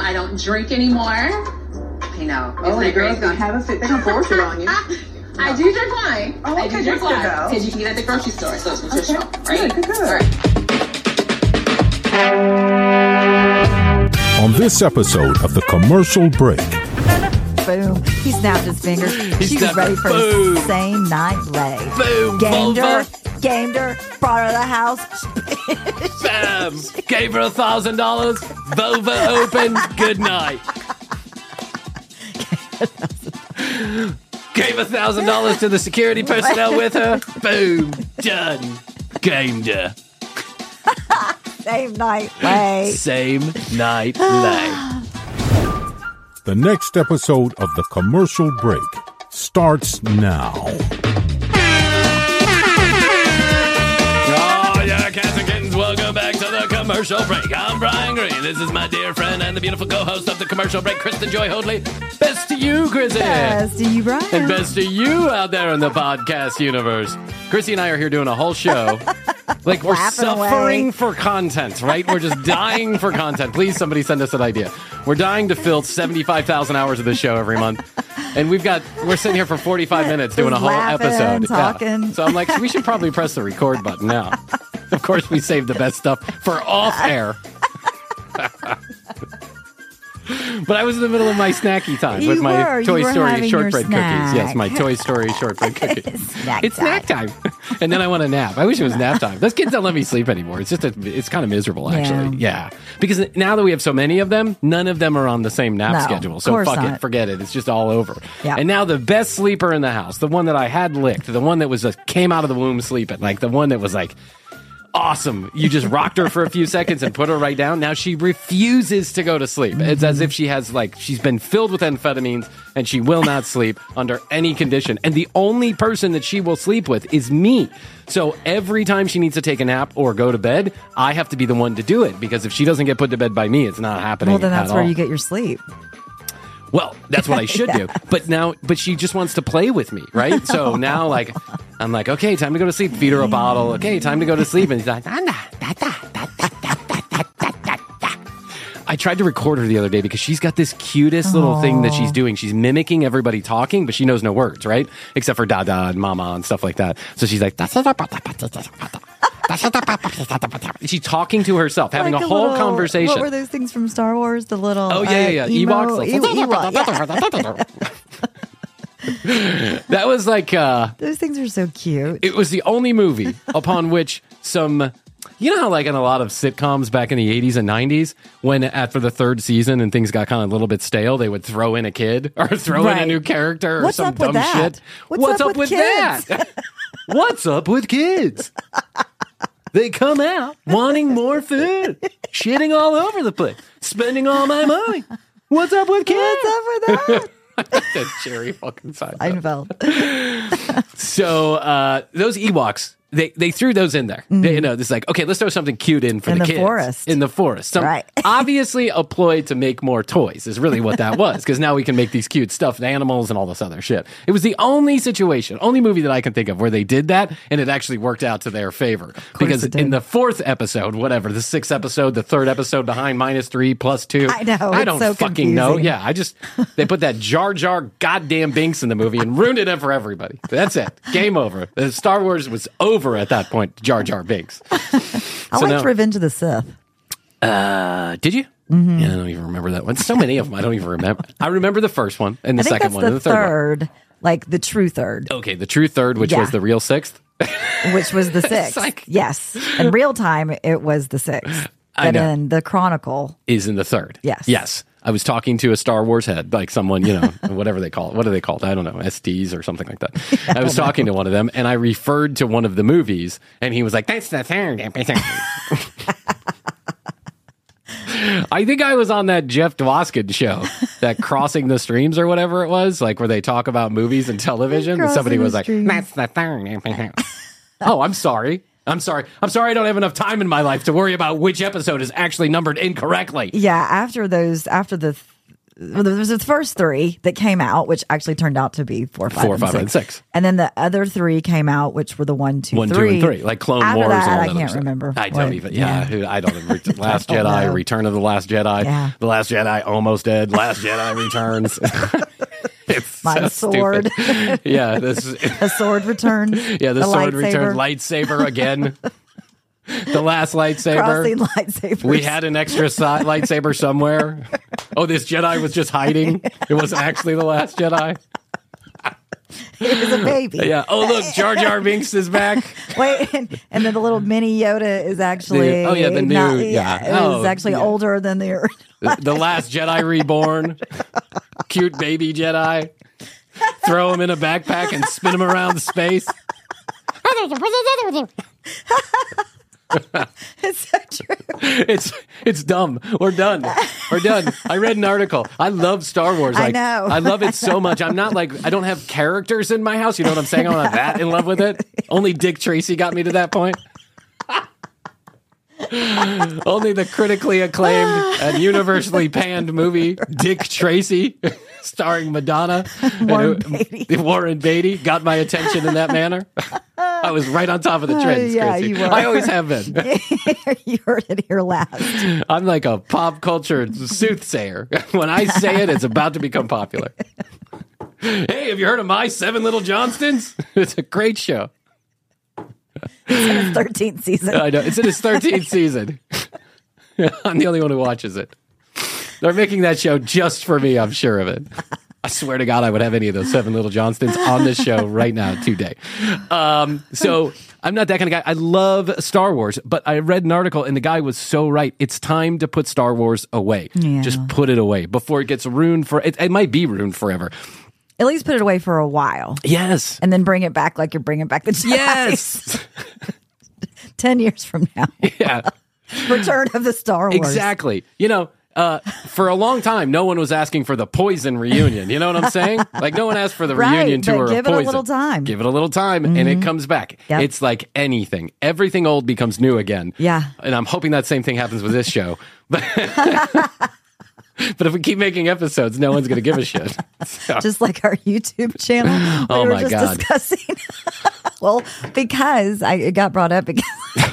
I don't drink anymore. I know. Oh, the girl's gonna have a fit. They're gonna force it on you. I do drink wine. Oh, okay, I do drink wine. Because you can get it at the grocery store, so it's nutritional, right? Good. All right. On this episode of The Commercial Break. Boom. He snapped his fingers. She was ready for the same night lay. Boom. Gamed her, brought her to the house. Bam. Gave her $1,000. Vulva open. Good night. Gave $1,000 to the security personnel with her. Boom. Done. Gamed her. Same night lay. Same night lay. The next episode of The Commercial Break starts now. Oh, yeah, cats and kittens, welcome back to The Commercial Break. I'm Brian Green. This is my dear friend and the beautiful co-host of The Commercial Break, Kristen Joy Hoadley. Best to you, Chrissy. Best to you, Brian. And best to you out there in the podcast universe. Chrissy and I are here doing a whole show. Like, we're suffering for content, right? We're just dying for content. Please, somebody send us an idea. We're dying to fill 75,000 hours of this show every month. And we're sitting here for 45 minutes doing a whole episode. Talking. Yeah. So I'm like, we should probably press the record button now. Of course, we saved the best stuff for off air. But I was in the middle of my snacky time with my Toy Story shortbread cookies. Yes, my Toy Story shortbread cookies. It's snack time. And then I want a nap. I wish it was nap time. Those kids don't let me sleep anymore. It's kind of miserable, actually. Yeah. Because now that we have so many of them, none of them are on the same nap schedule. So forget it. It's just all over. Yeah. And now the best sleeper in the house, the one that I had licked, the one that was came out of the womb sleeping, like the one that was like, awesome. You just rocked her for a few seconds and put her right down. Now she refuses to go to sleep. It's as if she's been filled with amphetamines and she will not sleep under any condition. And the only person that she will sleep with is me. So every time she needs to take a nap or go to bed, I have to be the one to do it, because if she doesn't get put to bed by me, it's not happening. Well, then that's where you get your sleep. Well, that's what I should do. But she just wants to play with me, right? So now, like, I'm like, okay, time to go to sleep. Feed her a bottle. Okay, time to go to sleep. And she's like, I tried to record her the other day because she's got this cutest little thing that she's doing. She's mimicking everybody talking, but she knows no words, right? Except for dada and mama and stuff like that. So she's like, she's talking to herself, having a whole conversation. What were those things from Star Wars? The little Ewoks. That was like those things are so cute. It was the only movie upon which some, you know how like in a lot of sitcoms back in the 80s and 90s, when after the third season and things got kind of a little bit stale, they would throw in a kid or throw in a new character or some dumb shit. What's up with that? What's up with kids? They come out wanting more food, shitting all over the place, spending all my money. What's up with kids? What's up with that? That's Jerry fucking Seinfeld. So, those Ewoks, they threw those in there. They, this is like, okay, let's throw something cute in for the kids. In the forest. Right. Obviously a ploy to make more toys is really what that was, because now we can make these cute stuffed animals and all this other shit. It was the only movie that I can think of where they did that, and it actually worked out to their favor. Because in the fourth episode, whatever, the sixth episode, the third episode behind -3 +2. I know. I don't fucking know. Yeah, they put that Jar Jar goddamn Binks in the movie and ruined it for everybody. That's it. Game over. Star Wars was over at that point. Jar Jar Binks. I liked Revenge of the Sith. Did you? Mm-hmm. Yeah, I don't even remember that one. So many of them I don't even remember. I remember the first one and the second one and the third one. Like the true third. Okay, the true third, which was the real sixth. Which was the sixth. Yes. In real time, it was the sixth. But in the Chronicle is in the third. Yes. Yes. I was talking to a Star Wars head, like someone, whatever they call it. What are they called? I don't know, STs or something like that. I was talking to one of them, and I referred to one of the movies, and he was like, that's the third. I think I was on that Jeff Dwoskin show, that Crossing the Streams or whatever it was, like where they talk about movies and television, and somebody was like, that's the third. Oh, I'm sorry. I'm sorry I don't have enough time in my life to worry about which episode is actually numbered incorrectly. Yeah, after the the first 3 that came out, which actually turned out to be 4, 5, 5, and 6. And then the other 3 came out, which were the 1, 2, 1, 2, 3. and 3, like Clone After Wars. That, and all I that can't other stuff. remember. I don't even. Yeah, I don't even. Last don't Jedi, know. Return of the Last Jedi, Yeah. The Last Jedi, Almost Dead, Last Jedi Returns. It's My so sword. stupid. Yeah, A sword returns. Yeah, the sword lightsaber. returns. Lightsaber again. The last lightsaber. Crossing lightsabers. We had an extra lightsaber somewhere. Oh, this Jedi was just hiding. It wasn't actually the last Jedi. It was a baby. Yeah. Oh, look, Jar Jar Binks is back. Wait, and then the little mini Yoda is actually the new. not, yeah. is actually older than the original. The last Jedi reborn. Cute baby Jedi. Throw him in a backpack and spin him around space. It's so true. It's dumb. We're done. I read an article. I love Star Wars. I know. I love it so much. I'm not like, I don't have characters in my house. You know what I'm saying? I'm not that in love with it. Only Dick Tracy got me to that point. Only the critically acclaimed and universally panned movie Dick Tracy, starring Madonna and Warren Beatty, got my attention in that manner. I was right on top of the trends, yeah, Chrissy. you were. I always have been. You heard it here last. I'm like a pop culture soothsayer. When I say it, it's about to become popular. Hey, have you heard of My 7 Little Johnstons? It's a great show. It's in its 13th season. I know. It's in its 13th season. I'm the only one who watches it. They're making that show just for me, I'm sure of it. I swear to God, I would have any of those 7 Little Johnstons on this show right now today. So I'm not that kind of guy. I love Star Wars, but I read an article and the guy was so right. It's time to put Star Wars away. Yeah. Just put it away before it gets ruined for it might be ruined forever. At least put it away for a while. Yes. And then bring it back like you're bringing back the Jedi. Yes. 10 years from now. Yeah. Return of the Star Wars. Exactly. You know, for a long time, no one was asking for the Poison reunion. You know what I'm saying? Like, no one asked for the reunion tour of Poison. Give it a little time. Give it a little time, and it comes back. Yep. It's like anything. Everything old becomes new again. Yeah. And I'm hoping that same thing happens with this show. But if we keep making episodes, no one's going to give a shit. So. Just like our YouTube channel. Oh, we were my just God. discussing. Well, because it got brought up because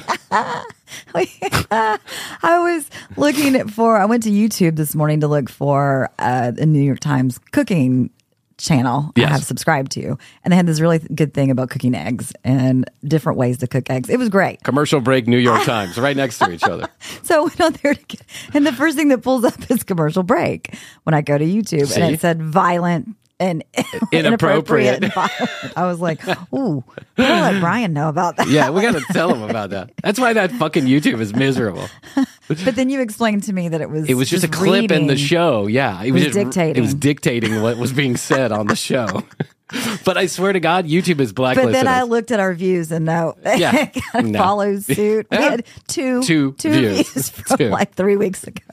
I was looking I went to YouTube this morning to look for the New York Times cooking channel Yes. I have subscribed to. And they had this really good thing about cooking eggs and different ways to cook eggs. It was great. Commercial break, New York Times, right next to each other. So I went on there and the first thing that pulls up is commercial break when I go to YouTube. See? And it said violent and inappropriate and violent. I was like, ooh, I don't let Brian know about that. Yeah, we got to tell him about that. That's why that fucking YouTube is miserable. But then you explained to me that it was just a clip in the show. Yeah, it was dictating. It was dictating what was being said on the show. But I swear to God, YouTube is blacklisted. But then I us. looked at our views and no, Yeah. it kind of No. follows suit. We had two views from Two. like 3 weeks ago.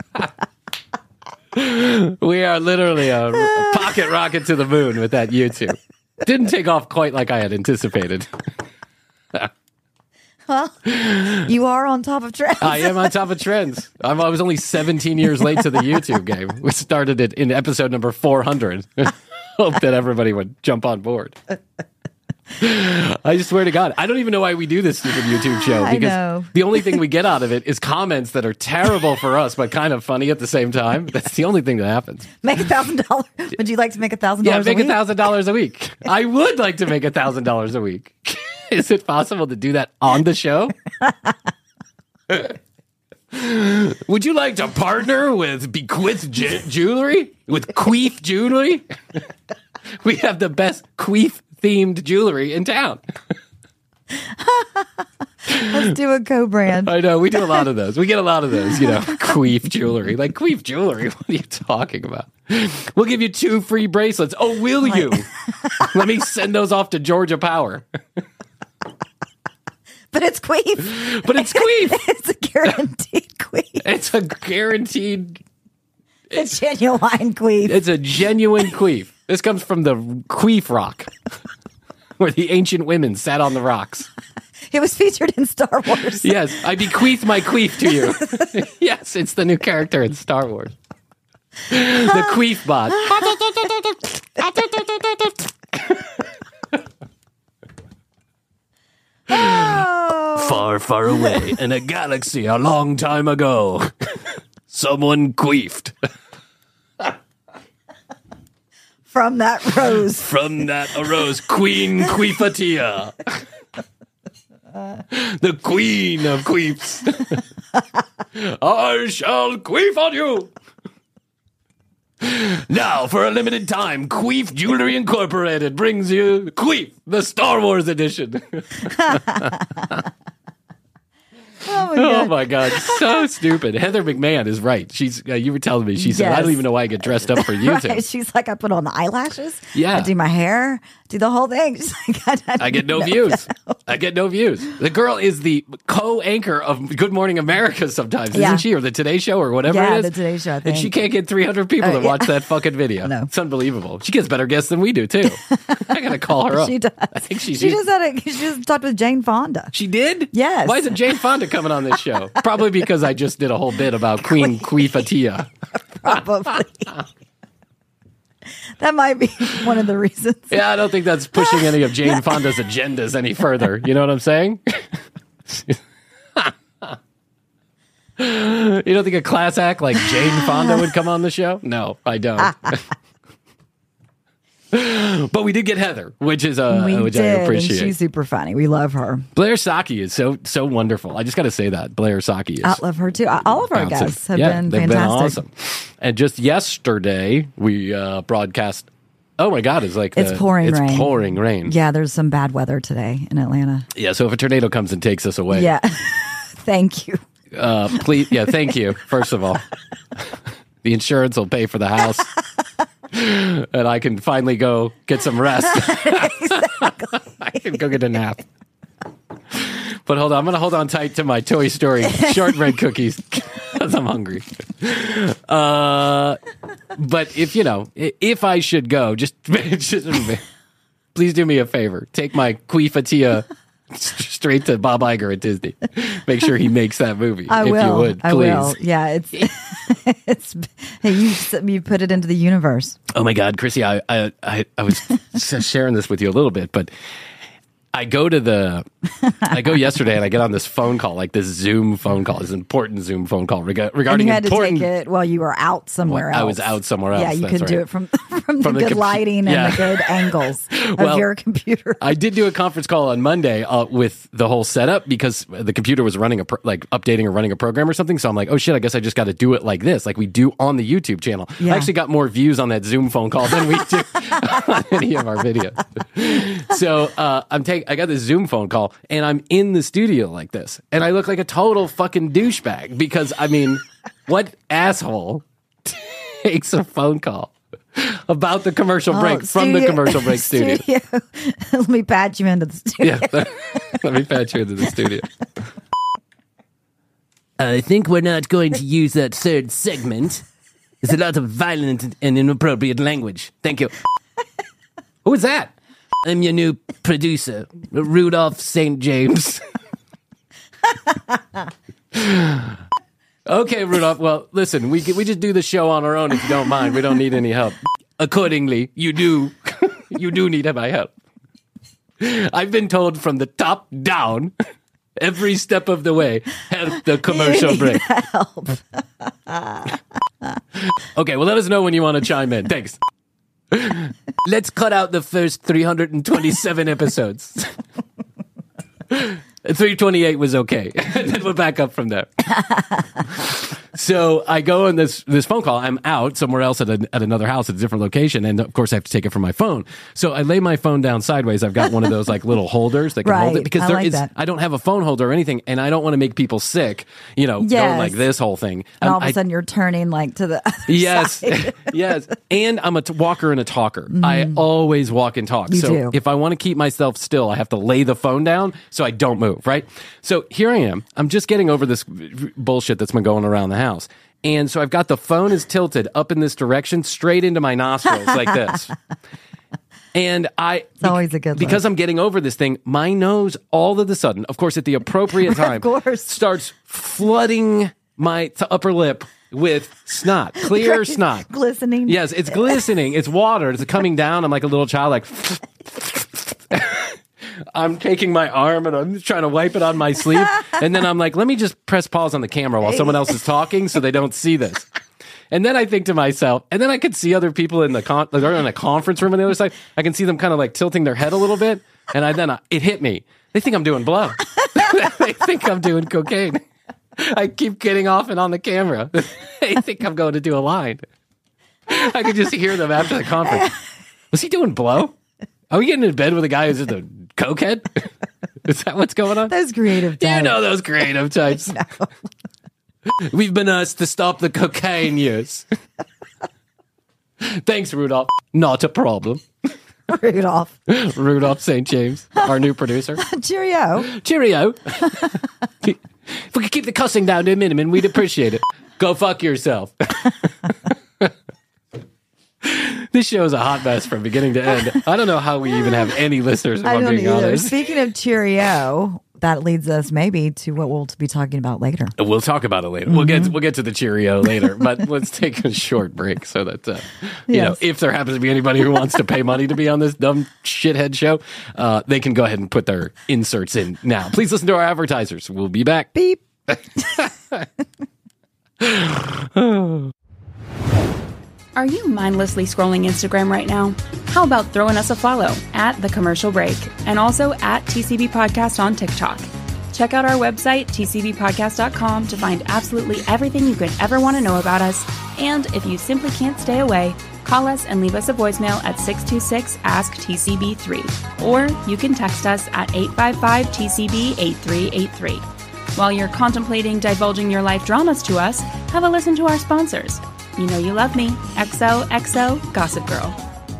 We are literally a pocket rocket to the moon with that YouTube. Didn't take off quite like I had anticipated. Well, you are on top of trends. I am on top of trends. I was only 17 years late to the YouTube game. We started it in episode number 400. Hope that everybody would jump on board. I just swear to God, I don't even know why we do this stupid YouTube show, I because know. the only thing we get out of it is comments that are terrible for us, but kind of funny at the same time. That's the only thing that happens. Make $1,000. Would you like to make $1,000? Yeah, make a week? $1,000 a week. I would like to make $1,000 a week. Is it possible to do that on the show? Would you like to partner with Bequith Jewelry? With Queef Jewelry? We have the best Queef themed jewelry in town. Let's do a co-brand. I know, we do a lot of those. We get a lot of those, Queef Jewelry. Like, Queef Jewelry, what are you talking about? We'll give you 2 free bracelets. Oh, will you? Let me send those off to Georgia Power. But it's queef. But it's queef. It's a guaranteed queef. It's a guaranteed... It's genuine queef. It's a genuine queef. This comes from the Queef Rock, where the ancient women sat on the rocks. It was featured in Star Wars. Yes, I bequeath my queef to you. Yes, it's the new character in Star Wars. The queef bot. Far, far away in a galaxy a long time ago, someone queefed. From that rose. From that arose Queen Queefatia, the queen of queefs. I shall queef on you. Now, for a limited time, Queef Jewelry Incorporated brings you Queef, the Star Wars edition. Oh my God, so stupid. Heather McMahon is right. She's you were telling me, she said, Yes. I don't even know why I get dressed up for YouTube. Right. She's like, I put on the eyelashes. Yeah. I do my hair, do the whole thing. She's like, I get no views. I get no views. The girl is the co-anchor of Good Morning America sometimes, Yeah. isn't she? Or the Today Show or whatever Yeah, it is. the Today Show, I And think. she can't get 300 people to yeah. watch that fucking video. No. It's unbelievable. She gets better guests than we do, too. I got to call her up. She does. I think She just talked with Jane Fonda. She did? Yes. Why isn't Jane Fonda coming on this show? Probably because I just did a whole bit about Queen Queefatia. Probably. That might be one of the reasons. Yeah, I don't think that's pushing any of Jane Fonda's agendas any further. You know what I'm saying? You don't think a class act like Jane Fonda would come on the show? No, I don't. But we did get Heather, which is which I appreciate. And she's super funny. We love her. Blair Saki is so wonderful. I just got to say that Blair Saki is. I love her too. All of our bouncing. guests have Yeah, been they've fantastic. been awesome. And just yesterday we broadcast. Oh my God! It's like It's pouring rain. It's pouring rain. Yeah, there's some bad weather today in Atlanta. Yeah. So if a tornado comes and takes us away, Yeah. Thank you. please. Yeah. Thank you. First of all, the insurance will pay for the house. And I can finally go get some rest. I can go get a nap. But hold on, I'm going to hold on tight to my Toy Story shortbread cookies because I'm hungry. But if I should go, just please do me a favor. Take my Queefatia straight to Bob Iger at Disney. Make sure he makes that movie. I if will. you would, please. I will. Yeah, it's you put it into the universe. Oh my God, Chrissy, I was sharing this with you a little bit, but I go yesterday and I get on this phone call, like this Zoom phone call, this important Zoom phone call regarding And you had important. to take it while you were out somewhere else. I was out somewhere else. Yeah, you that's could do right. it from the good lighting and the good angles of your computer. I did do a conference call on Monday with the whole setup because the computer was running updating or running a program or something. So I'm like, oh shit, I guess I just got to do it like this, like we do on the YouTube channel. Yeah. I actually got more views on that Zoom phone call than we do on any of our videos. So I got this Zoom phone call and I'm in the studio like this and I look like a total fucking douchebag because I mean, what asshole takes a phone call about the commercial break from the commercial break studio? Let me patch you into the studio. Yeah, let me patch you into the studio. I think we're not going to use that third segment. There's a lot of violent and inappropriate language. Thank you. Who is that? I'm your new producer, Rudolph St. James. Okay, Rudolph. Well, listen, we just do the show on our own if you don't mind. We don't need any help. Accordingly, you do need my help. I've been told from the top down, every step of the way, help the commercial break. Help. Okay, well, let us know when you want to chime in. Thanks. Let's cut out the first 327 episodes. 328 was okay. Then we'll back up from there. So I go on this phone call. I'm out somewhere else at another house at a different location. And of course I have to take it from my phone. So I lay my phone down sideways. I've got one of those like little holders that can hold it because I don't have a phone holder or anything. And I don't want to make people sick, going like this whole thing. And all of a sudden you're turning like to the other side. Yes. And I'm a walker and a talker. I always walk and talk. You so do. if I want to keep myself still, I have to lay the phone down so I don't move, right? So here I am. I'm just getting over this bullshit that's been going around the house. And so I've got the phone is tilted up in this direction, straight into my nostrils like this. And it's always a good look. Because I'm getting over this thing, my nose all of a sudden, of course, at the appropriate time, course. starts flooding my upper lip with snot, clear snot. Glistening. Yes, it's glistening. It's water. It's coming down. I'm like a little child, like... I'm taking my arm and I'm trying to wipe it on my sleeve. And then I'm like, let me just press pause on the camera while someone else is talking so they don't see this. And then I think to myself, and then I could see other people in they're in a conference room on the other side. I can see them kind of like tilting their head a little bit. And it hit me. They think I'm doing blow. They think I'm doing cocaine. I keep getting off and on the camera. They think I'm going to do a line. I could just hear them after the conference. Was he doing blow? Are we getting in bed with a guy who's just a cokehead? Is that what's going on? Those creative types. You know those creative types. No. We've been asked to stop the cocaine use. Thanks, Rudolph. Not a problem. Rudolph. Rudolph St. James, our new producer. Cheerio. Cheerio. If we could keep the cussing down to a minimum, we'd appreciate it. Go fuck yourself. This show is a hot mess from beginning to end. I don't know how we even have any listeners, if I'm being honest. Speaking of Cheerio, that leads us maybe to what we'll be talking about later. We'll talk about it later. Mm-hmm. We'll get to the Cheerio later, but let's take a short break so that you know, if there happens to be anybody who wants to pay money to be on this dumb shithead show, they can go ahead and put their inserts in now. Please listen to our advertisers. We'll be back. Beep. Are you mindlessly scrolling Instagram right now? How about throwing us a follow at The Commercial Break and also at TCB Podcast on TikTok. Check out our website, tcbpodcast.com, to find absolutely everything you could ever want to know about us. And if you simply can't stay away, call us and leave us a voicemail at 626-ASK-TCB3. Or you can text us at 855-TCB-8383. While you're contemplating divulging your life dramas to us, have a listen to our sponsors. You know you love me. XOXO Gossip Girl.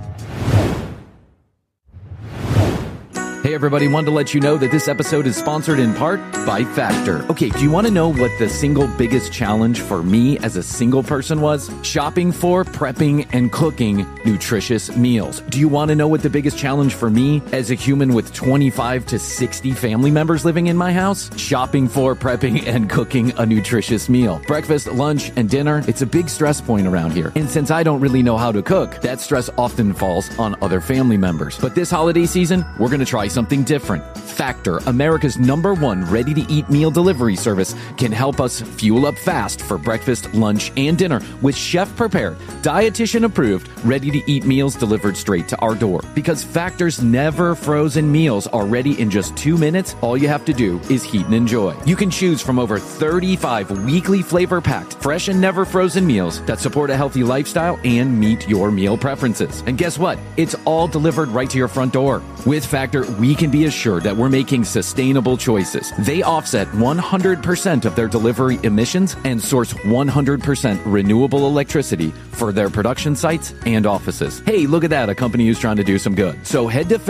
Hey everybody, wanted to let you know that this episode is sponsored in part by Factor. Okay, do you want to know what the single biggest challenge for me as a single person was? Shopping for, prepping, and cooking nutritious meals. Do you want to know what the biggest challenge for me as a human with 25 to 60 family members living in my house? Shopping for, prepping, and cooking a nutritious meal. Breakfast, lunch, and dinner, it's a big stress point around here. And since I don't really know how to cook, that stress often falls on other family members. But this holiday season, we're going to try something different. Factor, America's #1 ready-to-eat meal delivery service, can help us fuel up fast for breakfast, lunch, and dinner with chef-prepared, dietitian-approved, ready-to-eat meals delivered straight to our door. Because Factor's never frozen meals are ready in just 2 minutes, all you have to do is heat and enjoy. You can choose from over 35 weekly flavor-packed, fresh and never frozen meals that support a healthy lifestyle and meet your meal preferences. And guess what? It's all delivered right to your front door. With Factor, we can be assured that we're making sustainable choices. They offset 100% of their delivery emissions and source 100% renewable electricity for their production sites and offices. Hey, look at that, a company who's trying to do some good. So head to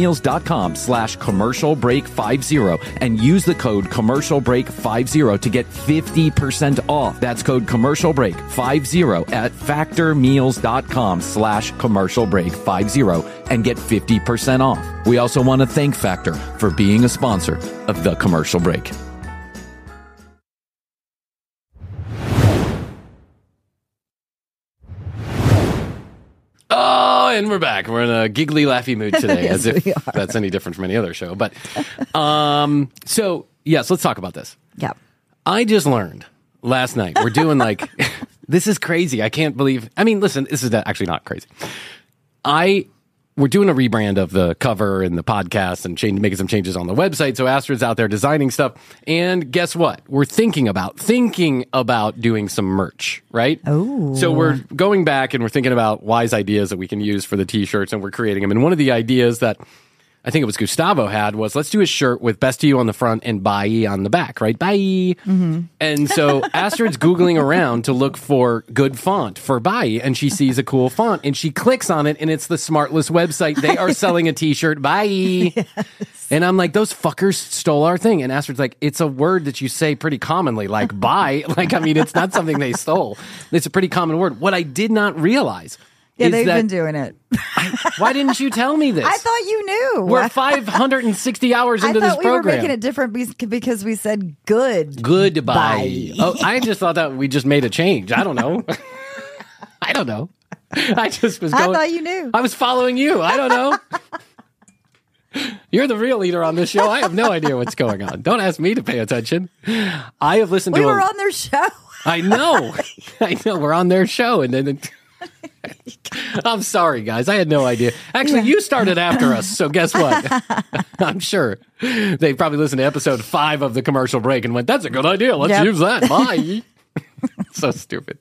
factormeals.com/commercialbreak50 and use the code commercialbreak50 to get 50% off. That's code commercialbreak50 at factormeals.com/commercialbreak50 and get 50% off. We also want to thank Factor for being a sponsor of The Commercial Break. Oh, and we're back. We're in a giggly, laughy mood today, Yes, as if we are. that's any different from any other show. But so yes, let's talk about this. Yeah. I just learned last night. We're doing like this is crazy. I can't believe. I mean, listen, this is actually not crazy. We're doing a rebrand of the cover and the podcast and making some changes on the website. So Astrid's out there designing stuff. And guess what? We're thinking about doing some merch, right? Oh. So we're going back and we're thinking about wise ideas that we can use for the t-shirts, and we're creating them. And one of the ideas that I think it was Gustavo had was, let's do a shirt with best to you on the front and bye on the back, right? Bye. Mm-hmm. And so Astrid's Googling around to look for good font for bye, and she sees a cool font and she clicks on it, and it's the Smartless website. They are selling a t-shirt. Bye. Yes. And I'm like, those fuckers stole our thing. And Astrid's like, it's a word that you say pretty commonly, like bye. Like, I mean, it's not something they stole. It's a pretty common word. What I did not realize Yeah, is they've that been doing it. why didn't you tell me this? I thought you knew. We're 560 hours into I this thought we were program. making it different because we said good. Goodbye. Bye. Oh, I just thought that we just made a change. I don't know. I don't know. I just was going. I thought you knew. I was following you. I don't know. You're the real leader on this show. I have no idea what's going on. Don't ask me to pay attention. I have listened We to were on their show. I know. I know. We're on their show. And then I'm sorry, guys. I had no idea. Actually, you started after us. So guess what? I'm sure they probably listened to episode 5 of the commercial break and went, that's a good idea. Let's use that. Bye. So stupid.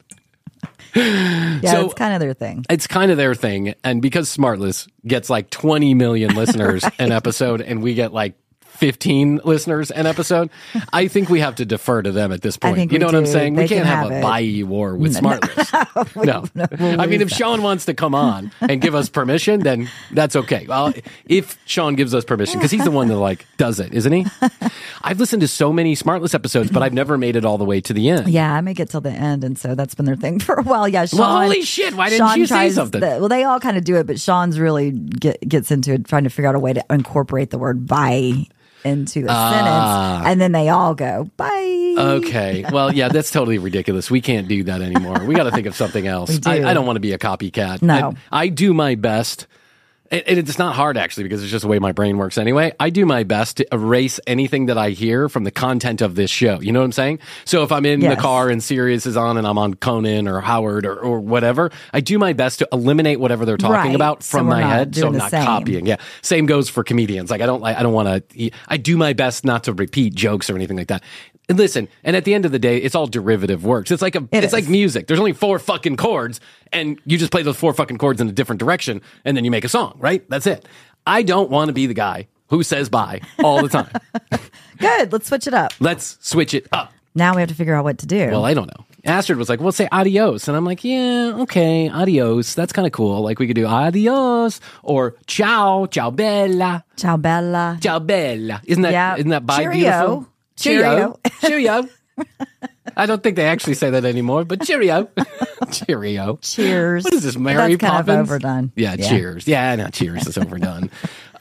Yeah, So- it's kind of their thing. It's kind of their thing. And because Smartless gets like 20 million listeners an episode and we get like 15 listeners an episode, I think we have to defer to them at this point. think You know we what I'm do. saying? They We can't can have a have it. bye war with Smartless. No. We'll I mean, lose if Sean wants to come on and give us permission, then that's okay. Well, if Sean gives us permission, because he's the one that like does it, isn't he? I've listened to so many Smartless episodes, but I've never made it all the way to the end. Yeah, I make it till the end, and so that's been their thing for a while. Yeah, Sean. Well, holy shit, why didn't Sean you say tries something? well, they all kind of do it, but Sean's really gets into it, trying to figure out a way to incorporate the word "bye" into a sentence, and then they all go "bye." Okay. Well, yeah, that's totally ridiculous. We can't do that anymore. We got to think of something else. We do. I don't want to be a copycat. No. I do my best. And it's not hard, actually, because it's just the way my brain works anyway. I do my best to erase anything that I hear from the content of this show. You know what I'm saying? So if I'm in the Yes. car and Sirius is on and I'm on Conan or Howard or whatever, I do my best to eliminate whatever they're talking Right. about So from we're my not head. So doing I'm the not same. copying. Yeah. Same goes for comedians. Like I don't want to, I do my best not to repeat jokes or anything like that. And listen, and at the end of the day, it's all derivative works. It's like is. like music. There's only 4 fucking chords, and you just play those 4 fucking chords in a different direction, and then you make a song, right? That's it. I don't want to be the guy who says bye all the time. Good. Let's switch it up. Let's switch it up. Now we have to figure out what to do. Well, I don't know. Astrid was like, well, say adios. And I'm like, yeah, okay, adios. That's kind of cool. Like we could do adios or ciao, ciao bella, Ciao, Bella. ciao bella. Isn't that bye Cheerio. beautiful? Cheerio. Cheerio. I don't think they actually say that anymore, but cheerio. Cheerio. Cheers. What is this, Mary That's Poppins? kind of overdone. Yeah, cheers. Yeah, no, cheers is overdone.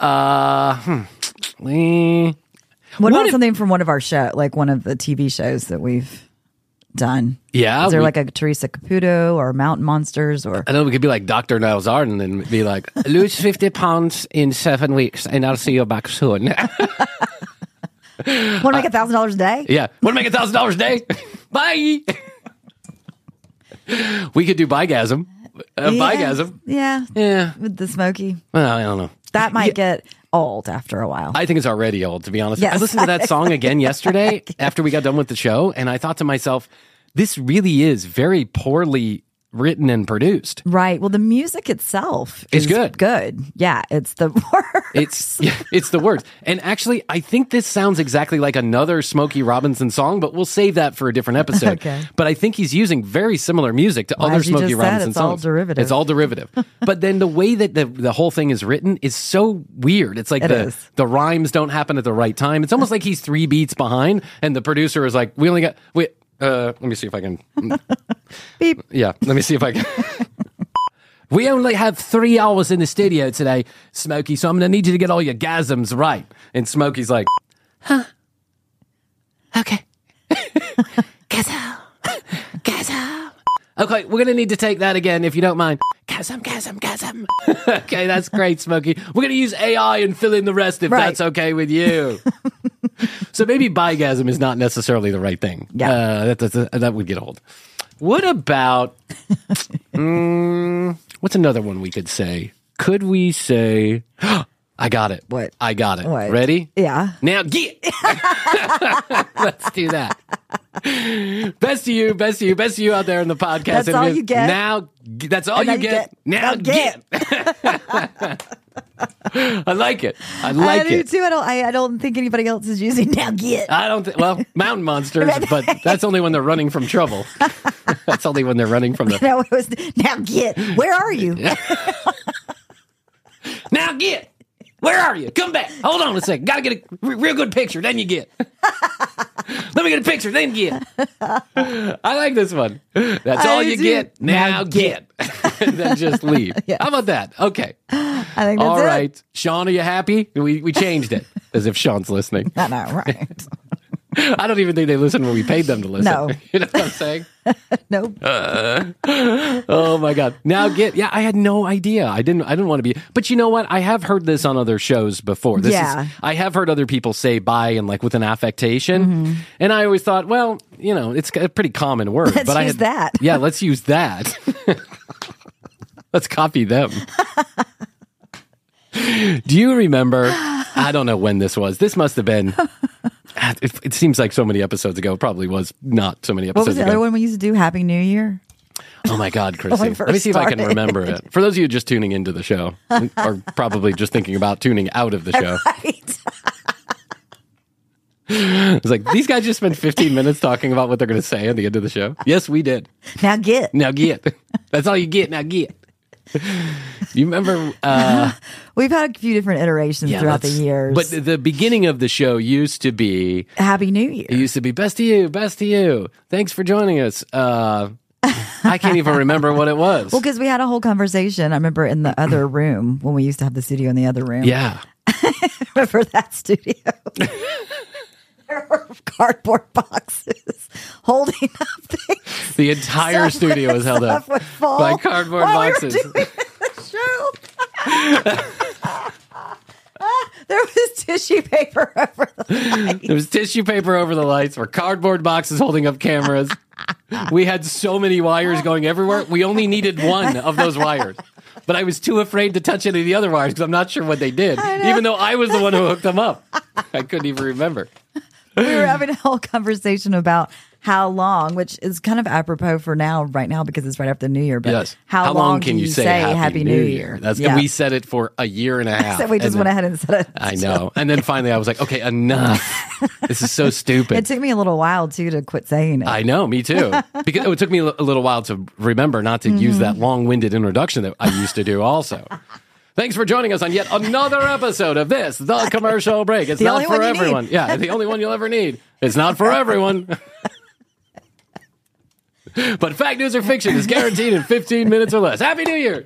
What about something from one of our show, like one of the TV shows that we've done? Yeah. Is there like a Teresa Caputo or Mountain Monsters or? I know we could be like Dr. Niles Arden and be like, lose 50 pounds in 7 weeks and I'll see you back soon. Want to make $1,000 a day? Yeah. Want to make $1,000 a day? Bye. We could do Bygasm. Bygasm. Yeah. Yeah. With the smoky. Well, I don't know. That might get old after a while. I think it's already old, to be honest. Yes. I listened to that song again yesterday after we got done with the show, and I thought to myself, this really is very poorly written and produced. Right. Well, the music itself It's is good. Good. Yeah. It's the words. It's the words. And actually, I think this sounds exactly like another Smokey Robinson song, but we'll save that for a different episode. Okay. But I think he's using very similar music to other as you Smokey just said, Robinson it's all songs. derivative. It's all derivative. But then the way that the whole thing is written is so weird. It's like It is. the rhymes don't happen at the right time. It's almost like he's 3 beats behind, and the producer is like, let me see if I can. Beep. Yeah, let me see if I can. We only have 3 hours in the studio today, Smokey, so I'm going to need you to get all your gasms right. And Smokey's like, huh? Okay. Gasm. Gasm. Okay, we're going to need to take that again, if you don't mind. Gasm, gasm, gasm. Okay, that's great, Smokey. We're going to use AI and fill in the rest if Right. that's okay with you. So maybe Bygasm is not necessarily the right thing. Yeah. That would get old. What about... what's another one we could say? Could we say... I got it. What? I got it. What? Ready? Yeah. Now get. Let's do that. Best to you out there in the podcast. That's all you get? Now, that's all And you then get. Now get. I like it. I like I do it. too. I don't think anybody else is using now get. I don't think, well, mountain monsters, but that's only when they're running from trouble. That's only when they're running from the. No, it was now get. Where are you? Now get. Where are you? Come back. Hold on a second. Got to get a real good picture. Then you get. Let me get a picture. Then get. I like this one. That's all I you do. get. Now Now get. and then just leave. Yes. How about that? Okay. I think that's All it. right. Sean, are you happy? We changed it as if Sean's listening. I know, right? I don't even think they listen when we paid them to listen. No. You know what I'm saying? Nope. Oh my God. Now I had no idea. I didn't want to be, but you know what? I have heard this on other shows before. I have heard other people say bye and like with an affectation. And I always thought, well, you know, it's a pretty common word. Let's use that. Yeah, let's use that. Let's copy them. Do you remember? I don't know when this was. This must have been. It seems like so many episodes ago. It probably was not so many episodes What was the ago. other one we used to do? Happy New Year? Oh my God, Chrissy. When we Let me see if I can first remember it. For those of you just tuning into the show, or probably just thinking about tuning out of the show. Right. It's like, these guys just spent 15 minutes talking about what they're going to say at the end of the show. Yes, we did. Now get. Now get. That's all you get. Now get. You remember? We've had a few different iterations throughout the years. But the beginning of the show used to be Happy New Year. It used to be best to you. Thanks for joining us. I can't even remember what it was. Well, because we had a whole conversation. I remember in the other room when we used to have the studio in the other room. Yeah. Remember that studio? There were cardboard boxes holding up things. The entire studio was held up would fall by cardboard while boxes. We were doing the show. There was tissue paper over the lights. There was tissue paper over the lights. Or cardboard boxes holding up cameras. We had so many wires going everywhere. We only needed one of those wires. But I was too afraid to touch any of the other wires because I'm not sure what they did. Even though I was the one who hooked them up. I couldn't even remember. We were having a whole conversation about how long, which is kind of apropos for right now because it's right after New Year. But Yes. how long can you say Happy New Year? And we said it for a year and a half. So we just went ahead and said it. I know. And then finally I was like, okay, enough. This is so stupid. It took me a little while, too, to quit saying it. I know, me too. Because it took me a little while to remember not to use that long-winded introduction that I used to do also. Thanks for joining us on yet another episode of this, The Commercial Break. It's not for everyone. Yeah, the only one you'll ever need. It's not for everyone. But fact, news, or fiction is guaranteed in 15 minutes or less. Happy New Year!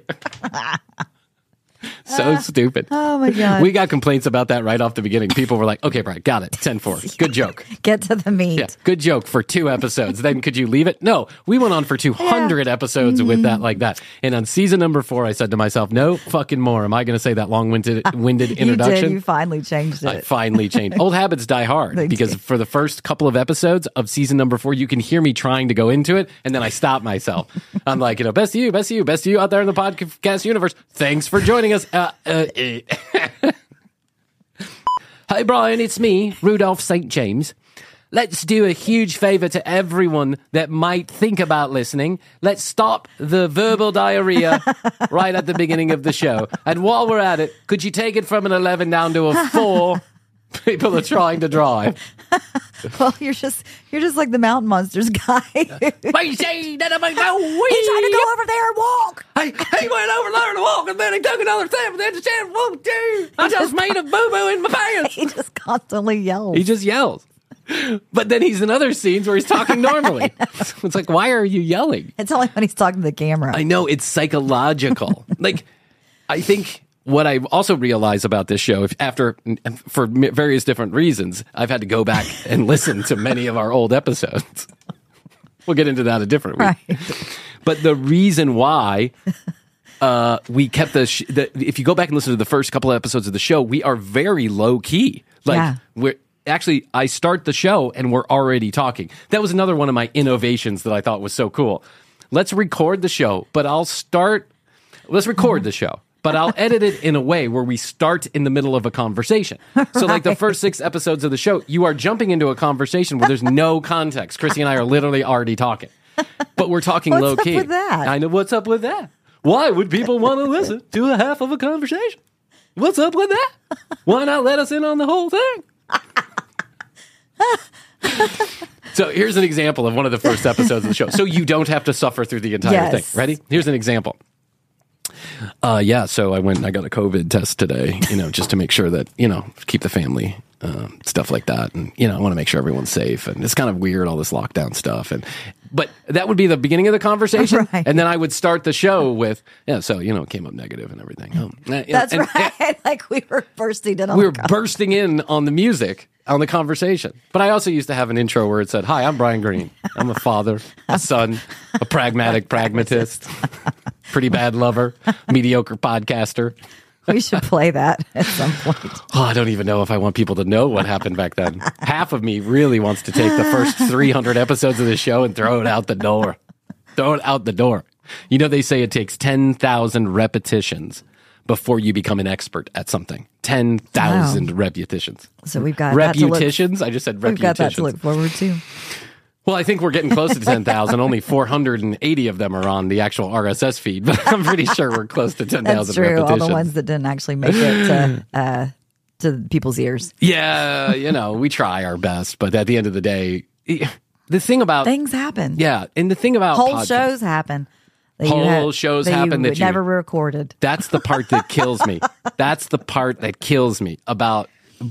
So stupid. Oh, my God. We got complaints about that right off the beginning. People were like, okay, Brian, got it. 10-4. Good joke. Get to the meat. Yeah, good joke for 2 episodes. Then could you leave it? No, we went on for 200 episodes with that like that. And on season number 4, I said to myself, no fucking more. Am I going to say that long-winded introduction? You did. You finally changed it. I finally changed. Old habits die hard because for the first couple of episodes of season number 4, you can hear me trying to go into it. And then I stop myself. I'm like, best to you out there in the podcast universe. Thanks for joining us. Hi, Brian, it's me, Rudolph St. James. Let's do a huge favor to everyone that might think about listening. Let's stop the verbal diarrhea right at the beginning of the show. And while we're at it, could you take it from an 11 down to a 4? People are trying to drive. Well, you're just like the Mountain Monsters guy. He's trying to go over there and walk. He went over there to walk, and then he took another step, and then said, "Whoa, dude! I just made a boo-boo in my pants." He just constantly yells. He just yells. But then he's in other scenes where he's talking normally. It's like, why are you yelling? It's only when he's talking to the camera. I know, it's psychological. Like, I think what I also realized about this show, for various different reasons, I've had to go back and listen to many of our old episodes. We'll get into that a different week. Right. But the reason why we kept if you go back and listen to the first couple of episodes of the show, we are very low key. Like, I start the show and we're already talking. That was another one of my innovations that I thought was so cool. Let's record the show, but let's record the show. But I'll edit it in a way where we start in the middle of a conversation. So like the first 6 episodes of the show, you are jumping into a conversation where there's no context. Chrissy and I are literally already talking. But we're talking low key. What's up with that? I know, what's up with that? Why would people want to listen to a half of a conversation? What's up with that? Why not let us in on the whole thing? So here's an example of one of the first episodes of the show. So you don't have to suffer through the entire thing. Ready? Here's an example. So I went and I got a COVID test today, just to make sure that, keep the family, stuff like that. And, I want to make sure everyone's safe. And it's kind of weird, all this lockdown stuff. But that would be the beginning of the conversation. Right. And then I would start the show with, so, it came up negative and everything. That's right. Like we were bursting in on we were bursting in on the music, on the conversation. But I also used to have an intro where it said, "Hi, I'm Brian Green. I'm a father, a son, a pragmatist, pretty bad lover, mediocre podcaster." We should play that at some point. I don't even know if I want people to know what happened back then. Half of me really wants to take the first 300 episodes of the show and throw it out the door. They say it takes 10,000 repetitions before you become an expert at something. 10,000 repetitions. So we've got reputations. I just said reputations. We've got that to look forward to. Well, I think we're getting close to 10,000. Only 480 of them are on the actual RSS feed, but I'm pretty sure we're close to 10,000 That's true. repetitions. All the ones that didn't actually make it to people's ears. Yeah, we try our best, but at the end of the day, the thing about things happen. Yeah, and the thing about whole shows happen. Shows happen that you never recorded. That's the part that kills me. That's the part that kills me about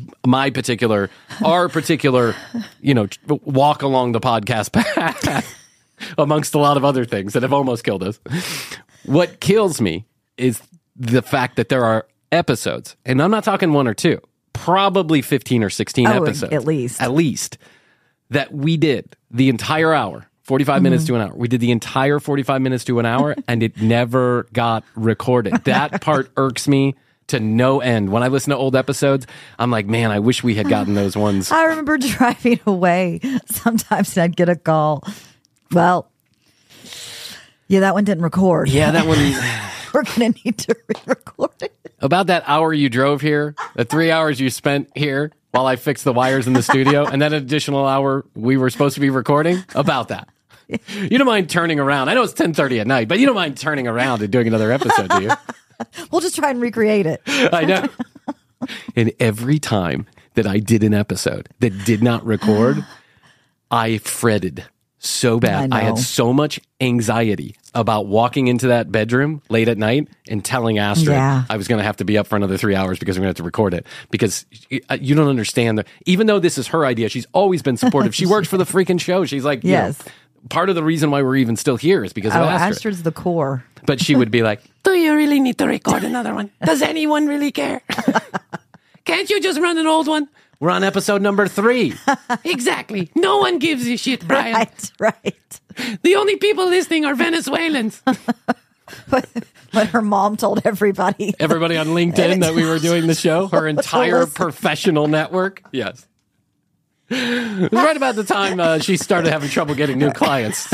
our particular, walk along the podcast path amongst a lot of other things that have almost killed us. What kills me is the fact that there are episodes, and I'm not talking one or two, probably 15 or 16 episodes. At least, that we did the entire hour. 45 minutes to an hour. We did the entire 45 minutes to an hour, and it never got recorded. That part irks me to no end. When I listen to old episodes, I'm like, man, I wish we had gotten those ones. I remember driving away sometimes, and I'd get a call. Well, yeah, that one didn't record. Yeah, that one. We're going to need to re-record it. About that hour you drove here, the 3 hours you spent here while I fixed the wires in the studio, and that additional hour we were supposed to be recording, about that. You don't mind turning around. I know it's 10:30 at night, but you don't mind turning around and doing another episode, do you? We'll just try and recreate it. I know. And every time that I did an episode that did not record, I fretted so bad. I had so much anxiety about walking into that bedroom late at night and telling Astrid I was going to have to be up for another 3 hours because I'm going to have to record it. Because you don't understand. Even though this is her idea, she's always been supportive. She works for the freaking show. She's like, part of the reason why we're even still here is because of Astrid. Astrid's the core. But she would be like, do you really need to record another one? Does anyone really care? Can't you just run an old one? We're on episode number 3. Exactly. No one gives a shit, Brian. Right. The only people listening are Venezuelans. But her mom told everybody. Everybody on LinkedIn that we were doing the show. Her entire professional network. Yes. It was right about the time she started having trouble getting new clients.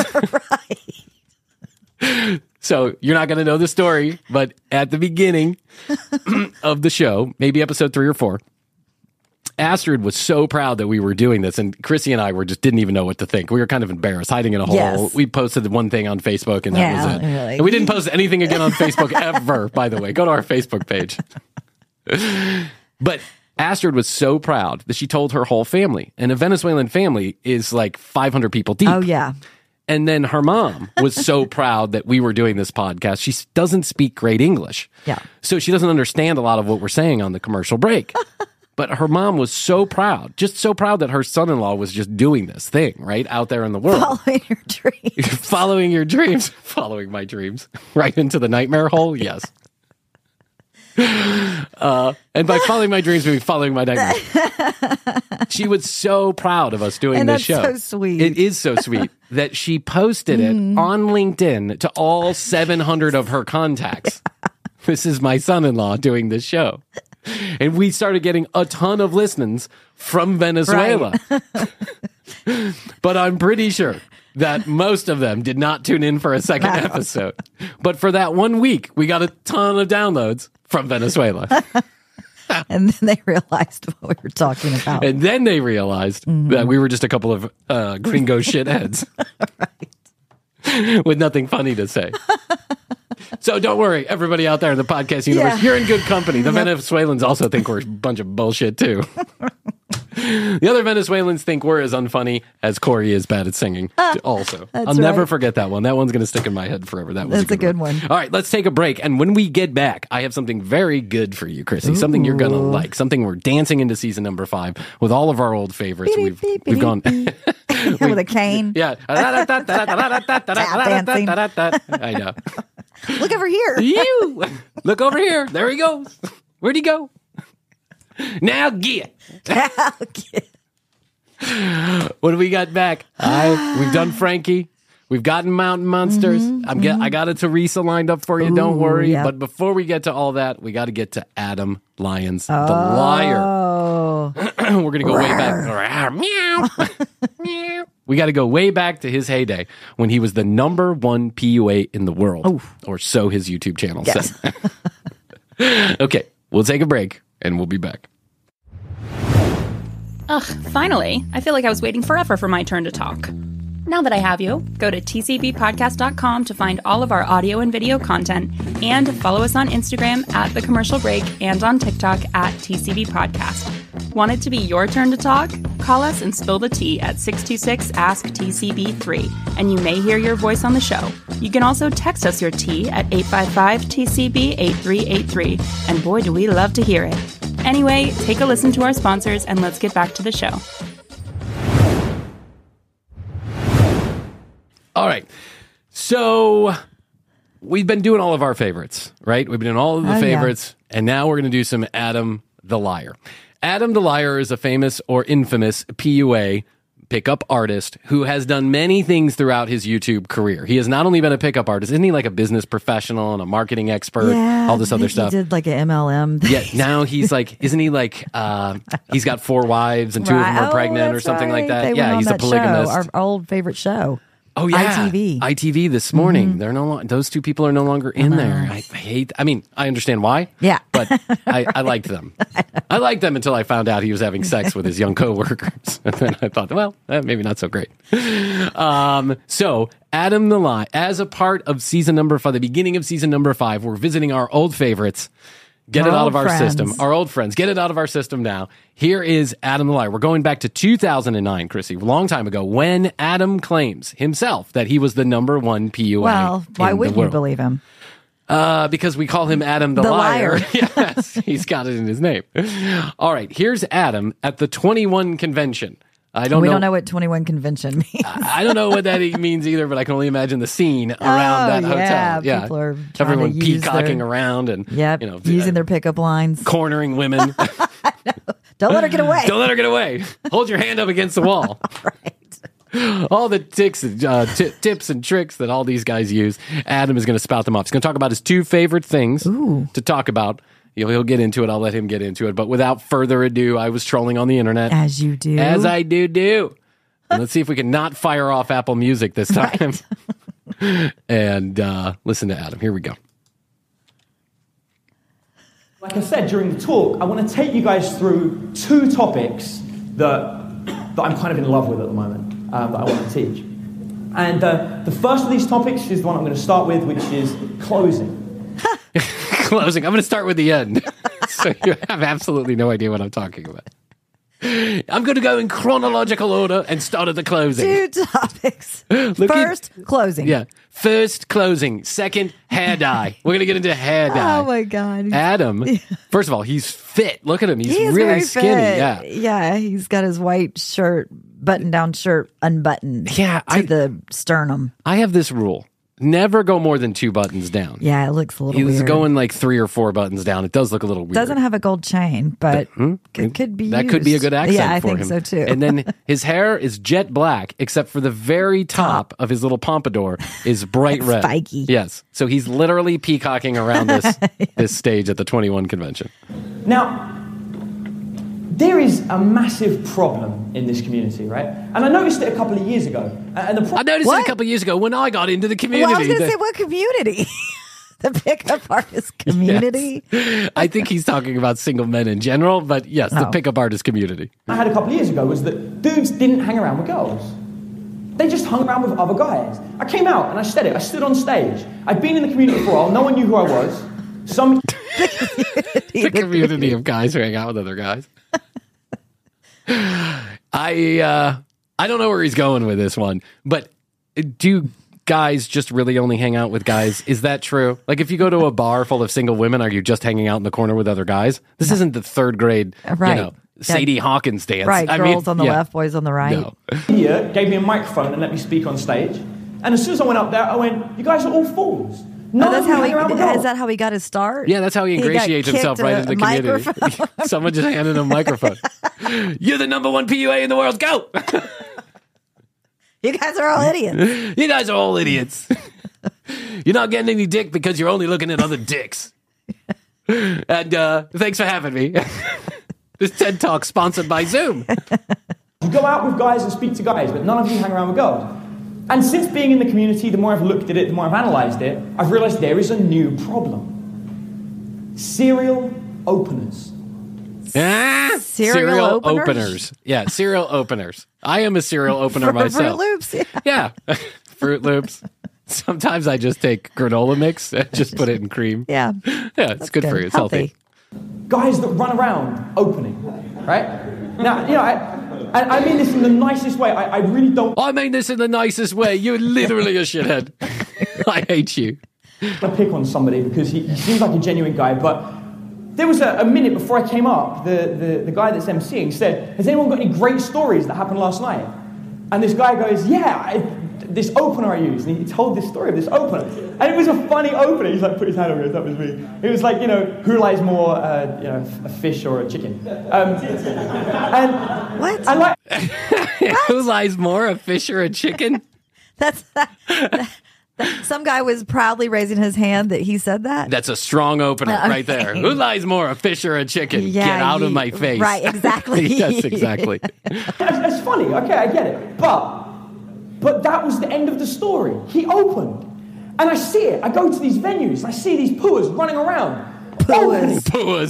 Right. So you're not going to know the story, but at the beginning of the show, maybe episode 3 or 4, Astrid was so proud that we were doing this, and Chrissy and I didn't even know what to think. We were kind of embarrassed, hiding in a hole. Yes. We posted one thing on Facebook, and that was it. And we didn't post anything again on Facebook ever, by the way. Go to our Facebook page. But Astrid was so proud that she told her whole family. And a Venezuelan family is like 500 people deep. Oh, yeah. And then her mom was so proud that we were doing this podcast. She doesn't speak great English. Yeah. So she doesn't understand a lot of what we're saying on the commercial break. But her mom was so proud, just so proud that her son-in-law was just doing this thing, right, out there in the world. Following your dreams. Following your dreams. Following my dreams. Right into the nightmare hole? Yes. And by following my dreams, we mean following my nightmares. She was so proud of us doing this show. That's so sweet. It is so sweet that she posted it on LinkedIn to all 700 of her contacts. This is my son-in-law doing this show. And we started getting a ton of listens from Venezuela. Right. But I'm pretty sure that most of them did not tune in for a second episode. But for that 1 week, we got a ton of downloads from Venezuela. And then they realized what we were talking about. And then they realized that we were just a couple of gringo shitheads. Right. With nothing funny to say. So don't worry, everybody out there in the podcast universe, you're in good company. The Venezuelans also think we're a bunch of bullshit, too. The other Venezuelans think we're as unfunny as Corey is bad at singing, also. I'll never forget that one. That one's going to stick in my head forever. That's a good one. All right, let's take a break. And when we get back, I have something very good for you, Chrissy. Something you're going to like. Something we're dancing into season number 5 with all of our old favorites. We've gone With a cane. Yeah. dancing. I know. Look over here. You look over here. There he goes. Where'd he go? Now get. What do we got back? We've done Frankie. We've gotten Mountain Monsters. I got a Teresa lined up for you. Don't worry. Yep. But before we get to all that, we got to get to Adam Lyons, the liar. Oh. We're going to go way back. Meow. We got to go way back to his heyday when he was the number one PUA in the world. Or so his YouTube channel said. Okay, we'll take a break and we'll be back. Ugh, finally. I feel like I was waiting forever for my turn to talk. Now that I have you, go to tcbpodcast.com to find all of our audio and video content and follow us on Instagram at The Commercial Break and on TikTok at TCB Podcast. Want it to be your turn to talk? Call us and spill the tea at 626-ASK-TCB3 and you may hear your voice on the show. You can also text us your tea at 855-TCB-8383 and boy do we love to hear it. Anyway, take a listen to our sponsors and let's get back to the show. All right. So we've been doing all of our favorites, right? We've been doing all of the favorites, and now we're going to do some Adam the Liar. Adam the Liar is a famous or infamous PUA, pickup artist, who has done many things throughout his YouTube career. He has not only been a pickup artist, isn't he like a business professional and a marketing expert, all this other stuff? He did like an MLM thing. Yeah, now he's like, isn't he like, he's got 4 wives and 2 of them are pregnant or something like that? They He's a polygamist. Show, our old favorite show. Oh yeah, ITV. ITV this morning. They're those 2 people are no longer in there. I understand why. Yeah, but I liked them. I liked them until I found out he was having sex with his young coworkers, and then I thought, well, maybe not so great. So Adam the Lie, as a part of season number 5, the beginning of season number 5, we're visiting our old favorites. Get it out of our system. Our old friends. Get it out of our system now. Here is Adam the Liar. We're going back to 2009, Chrissy, a long time ago, when Adam claims himself that he was the number one PUA. Well, why wouldn't you believe him? Because we call him Adam the Liar. Yes, he's got it in his name. All right, here's Adam at the 21 convention. We don't know what 21 convention means. I don't know what that means either, but I can only imagine the scene around that hotel. Yeah, people are everyone peacocking around and using their pickup lines, cornering women. Don't let her get away. Don't let her get away. Hold your hand up against the wall. Right. All the tips and tricks that all these guys use. Adam is going to spout them off. He's going to talk about his 2 favorite things to talk about. He'll get into it. I'll let him get into it. But without further ado, I was trolling on the internet. As you do. As I do. And let's see if we can not fire off Apple Music this time. Right. And listen to Adam. Here we go. Like I said during the talk, I want to take you guys through 2 topics that I'm kind of in love with at the moment, that I want to teach. And the first of these topics is the one I'm going to start with, which is closing. Closing. I'm going to start with the end. So you have absolutely no idea what I'm talking about. I'm going to go in chronological order and start at the closing. 2 topics. First, closing. Yeah. First, closing. Second, hair dye. We're going to get into hair dye. Oh, my God. Adam, first of all, he's fit. Look at him. He's really very skinny. Fit. Yeah. Yeah, he's got his white shirt, button-down shirt, unbuttoned to the sternum. I have this rule. Never go more than 2 buttons down. Yeah, it looks a little weird. He's going like 3 or 4 buttons down. It does look a little weird. Doesn't have a gold chain, but it could be That used. could be a good accent for him. Yeah, I think so too. And then his hair is jet black, except for the very top of his little pompadour is bright red. Spiky. Yes. So he's literally peacocking around this stage at the 21 convention. Now, there is a massive problem in this community, right? And I noticed it a couple of years ago. I noticed it a couple of years ago when I got into the community. Well, I was going to say, what community? The pickup artist community? Yes. I think he's talking about single men in general, but yes, the pickup artist community. I had a couple of years ago was that dudes didn't hang around with girls. They just hung around with other guys. I came out and I said it. I stood on stage. I'd been in the community for a while. No one knew who I was. The community of guys who hang out with other guys. I don't know where he's going with this one, but do guys just really only hang out with guys? Is that true? Like if you go to a bar full of single women, are you just hanging out in the corner with other guys? This isn't the 3rd grade, Sadie Hawkins dance. Right, girls on the left, boys on the right. No. Idiot gave me a microphone and let me speak on stage. And as soon as I went up there, I went, "You guys are all fools." No, that's how is that how he got his start? Yeah, that's how he ingratiates himself right into the community. Someone just handed him a microphone. You're the number one PUA in the world. Go! You guys are all idiots. You guys are all idiots. You're not getting any dick because you're only looking at other dicks. And thanks for having me. This TED Talk sponsored by Zoom. You go out with guys and speak to guys, but none of you hang around with girls. And since being in the community, the more I've looked at it, the more I've analysed it, I've realised there is a new problem. Serial openers. Cereal openers? Yeah, cereal openers. I am a cereal opener myself. Fruit Loops, yeah. Fruit Loops. Sometimes I just take granola mix and just put it in cream. Yeah. Yeah, it's good for you. It's healthy. Guys that run around opening, right? Now, you know, I mean this in the nicest way. I really don't... I mean this in the nicest way. You're literally a shithead. I hate you. I pick on somebody because he seems like a genuine guy, but there was a minute before I came up, the guy that's emceeing said, "Has anyone got any great stories that happened last night?" And this guy goes, this opener I used, and he told this story of this opener. And it was a funny opener. He's like, put his hand over it, that was me. It was like, who lies more, a fish or a chicken? And what? And like, who lies more, a fish or a chicken? Some guy was proudly raising his hand that he said that. That's a strong opener right there. Who lies more, a fish or a chicken? Yeah, Get out of my face. Right, exactly. Yes, exactly. It's funny, okay, I get it. But that was the end of the story. He opened. And I see it. I go to these venues, and I see these pooers running around. Pooers.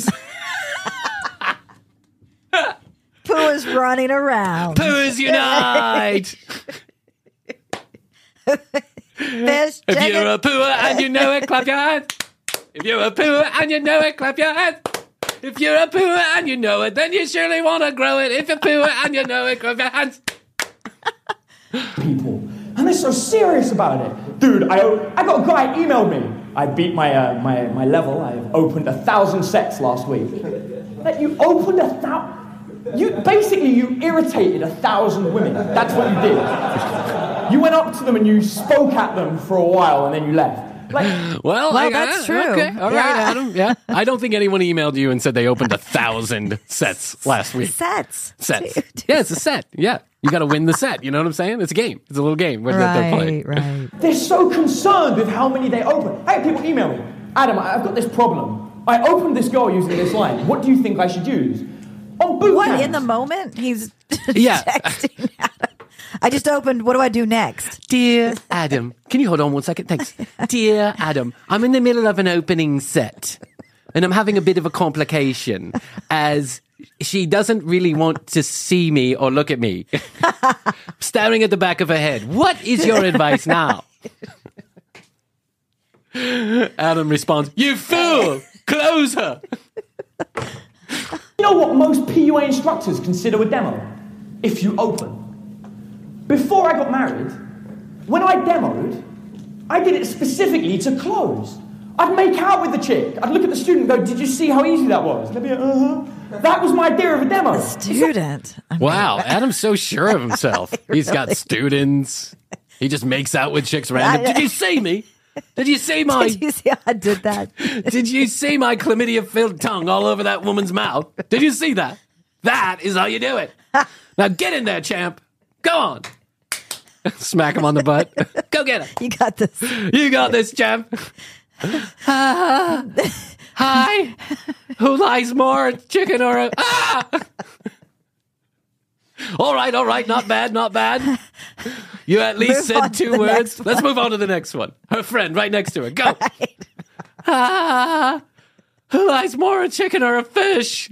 Pooers running around. Pooers unite! Fish, if chicken. you're a pooer and you know it, clap your hands. If you're a pooer and you know it, clap your hands. If you're a pooer and you know it, then you surely want to grow it. If you're pooer and you know it, clap your hands. People. And they're so serious about it. Dude, I got a guy emailed me. I beat my level. I opened 1,000 sets last week. Like, you opened 1,000... You irritated 1,000 women. That's what you did. You went up to them and you spoke at them for a while and then you left. Well, that's true. Okay. All right, Adam. Yeah. I don't think anyone emailed you and said they opened 1,000 sets last week. Sets. Dude. Yeah, it's a set. Yeah. You got to win the set. You know what I'm saying? It's a game. It's a little game that they're playing. Right. They're so concerned with how many they open. I had people email me. "Adam, I've got this problem. I opened this girl using this line. What do you think I should use?" On boot What, camps. in the moment? He's Yeah. texting Adam. I just opened. What do I do next? Dear Adam, can you hold on one second? Thanks. Dear Adam, I'm in the middle of an opening set and I'm having a bit of a complication as she doesn't really want to see me or look at me. Staring at the back of her head. What is your advice now? Adam responds, "You fool! Close her!" You know what most PUA instructors consider a demo? If you open. Before I got married, when I demoed, I did it specifically to close. I'd make out with the chick. I'd look at the student and go, "Did you see how easy that was?" They'd be like, "Uh-huh." That was my idea of a demo. A student. Wow, Adam's so sure of himself. He's got students. He just makes out with chicks random. Did you see me? Did you see my... Did you see how I did that? Did you see my chlamydia-filled tongue all over that woman's mouth? Did you see that? That is how you do it. Now get in there, champ. Go on. Smack him on the butt. Go get him. You got this. You got this, champ. Hi. Who lies more, chicken or a... All right. Not bad. You at least said 2 words. Let's move on to the next one. Her friend right next to her. Go. Right. Who lies more, a chicken or a fish?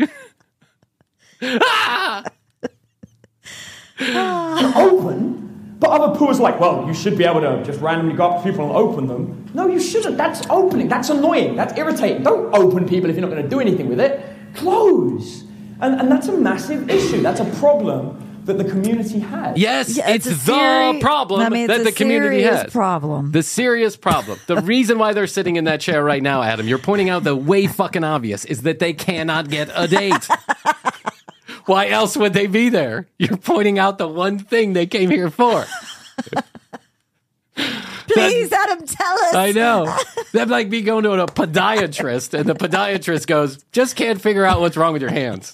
Open, but other pools are like, "Well, you should be able to just randomly go up to people and open them." No, you shouldn't. That's opening. That's annoying. That's irritating. Don't open people if you're not going to do anything with it. Close. And that's a massive issue. That's a problem that the community has. Yes, Yeah, it's the problem that the community has. Problem. The serious problem. The reason why they're sitting in that chair right now, Adam, you're pointing out the way fucking obvious, is that they cannot get a date. Why else would they be there? You're pointing out the one thing they came here for. Please, Adam, tell us. I know. That'd like me going to a podiatrist, and the podiatrist goes, just can't figure out what's wrong with your hands.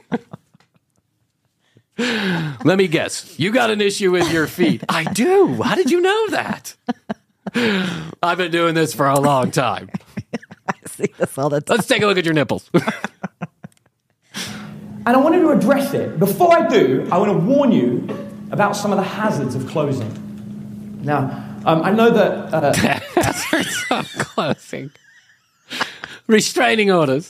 Let me guess. You got an issue with your feet. I do. How did you know that? I've been doing this for a long time. I see this all the time. Let's take a look at your nipples. And I wanted to address it. Before I do, I want to warn you about some of the hazards of closing. Now, I know that... Hazards of closing. Restraining orders.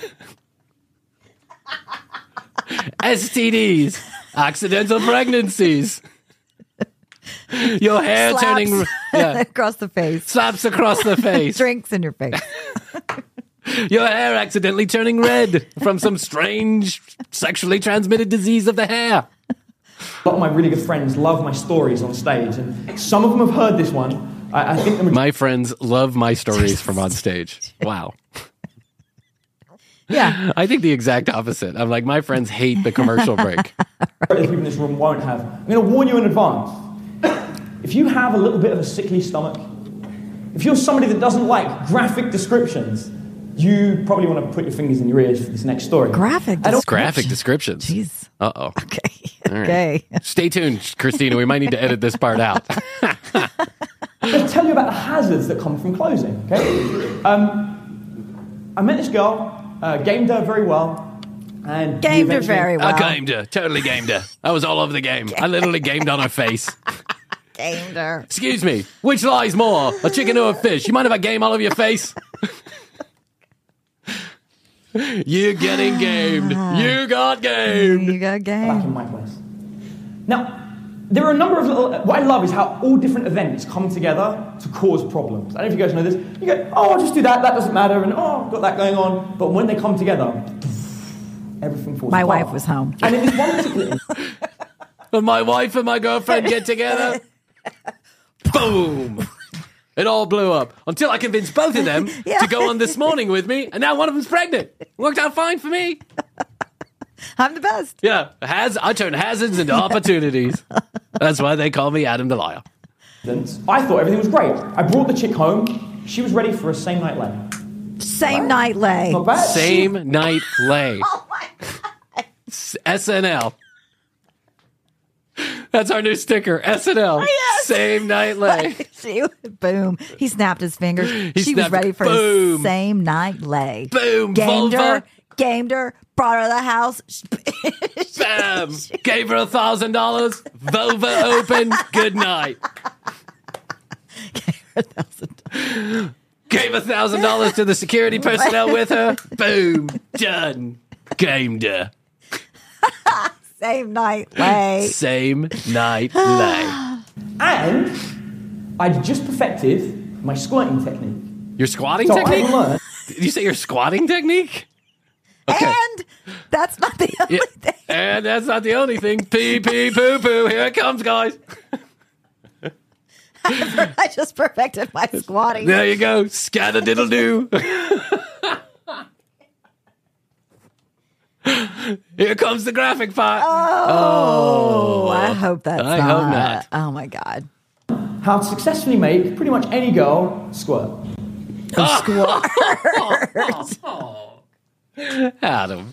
STDs. Accidental pregnancies. Your hair Slaps turning... Yeah. across the face. Slaps across the face. Drinks in your face. Your hair accidentally turning red from some strange sexually transmitted disease of the hair. A lot of my really good friends love my stories on stage, and some of them have heard this one. I think the My friends love my stories from on stage. Wow. Yeah. I think the exact opposite. I'm like, my friends hate the commercial break. people in this room won't have. I'm going to warn you in advance. If you have a little bit of a sickly stomach, if you're somebody that doesn't like graphic descriptions, you probably want to put your fingers in your ears for this next story. Graphic descriptions. Jeez. Uh-oh. Okay. All right. Okay. Stay tuned, Christina. We might need to edit this part out. I'm going to tell you about the hazards that come from closing, okay? I met this girl, gamed her very well, and Gamed her very well. I gamed her. Totally gamed her. I was all over the game. I literally gamed on her face. Gamed her. Excuse me. Which lies more, a chicken or a fish? You mind if I game all over your face? You're getting gamed. You got gamed. You got back gamed. in my place. Now, there are a number of little... What I love is how all different events come together to cause problems. I don't know if you guys know this. You go, oh, I'll just do that. That doesn't matter. And, oh, I've got that going on. But when they come together, everything falls My apart. wife was home. And in this one particular... When my wife and my girlfriend get together, boom. It all blew up until I convinced both of them to go on This Morning with me, and now one of them's pregnant. Worked out fine for me. I'm the best. Yeah, I turn hazards into opportunities. That's why they call me Adam the Liar. I thought everything was great. I brought the chick home. She was ready for a same night lay. Same night lay. Not bad. Same night lay. Oh my God. SNL. That's our new sticker. SNL. Oh, yes. Same night lay. Boom. He snapped his fingers. She was snapped- ready for boom. his same night lay. Boom. Gamed Vulva. her, brought her to the house. Bam. Gave her $1,000. Vulva open. Good night. Gave $1,000 to the security personnel with her. Boom. Done. Gamed her. Same night lay. Same night lay. And I'd just perfected my squirting technique. Your squatting So technique? I learned... Did you say your squatting technique? Okay. And that's not the only thing. And that's not the only thing. Pee, pee, poo, poo. Here it comes, guys. I just perfected my squatting. There you go. Scatter-diddle-doo. Here comes the graphic part. Oh, I hope that's I hope not. Oh, my God. how to successfully make pretty much any girl squirt. Adam.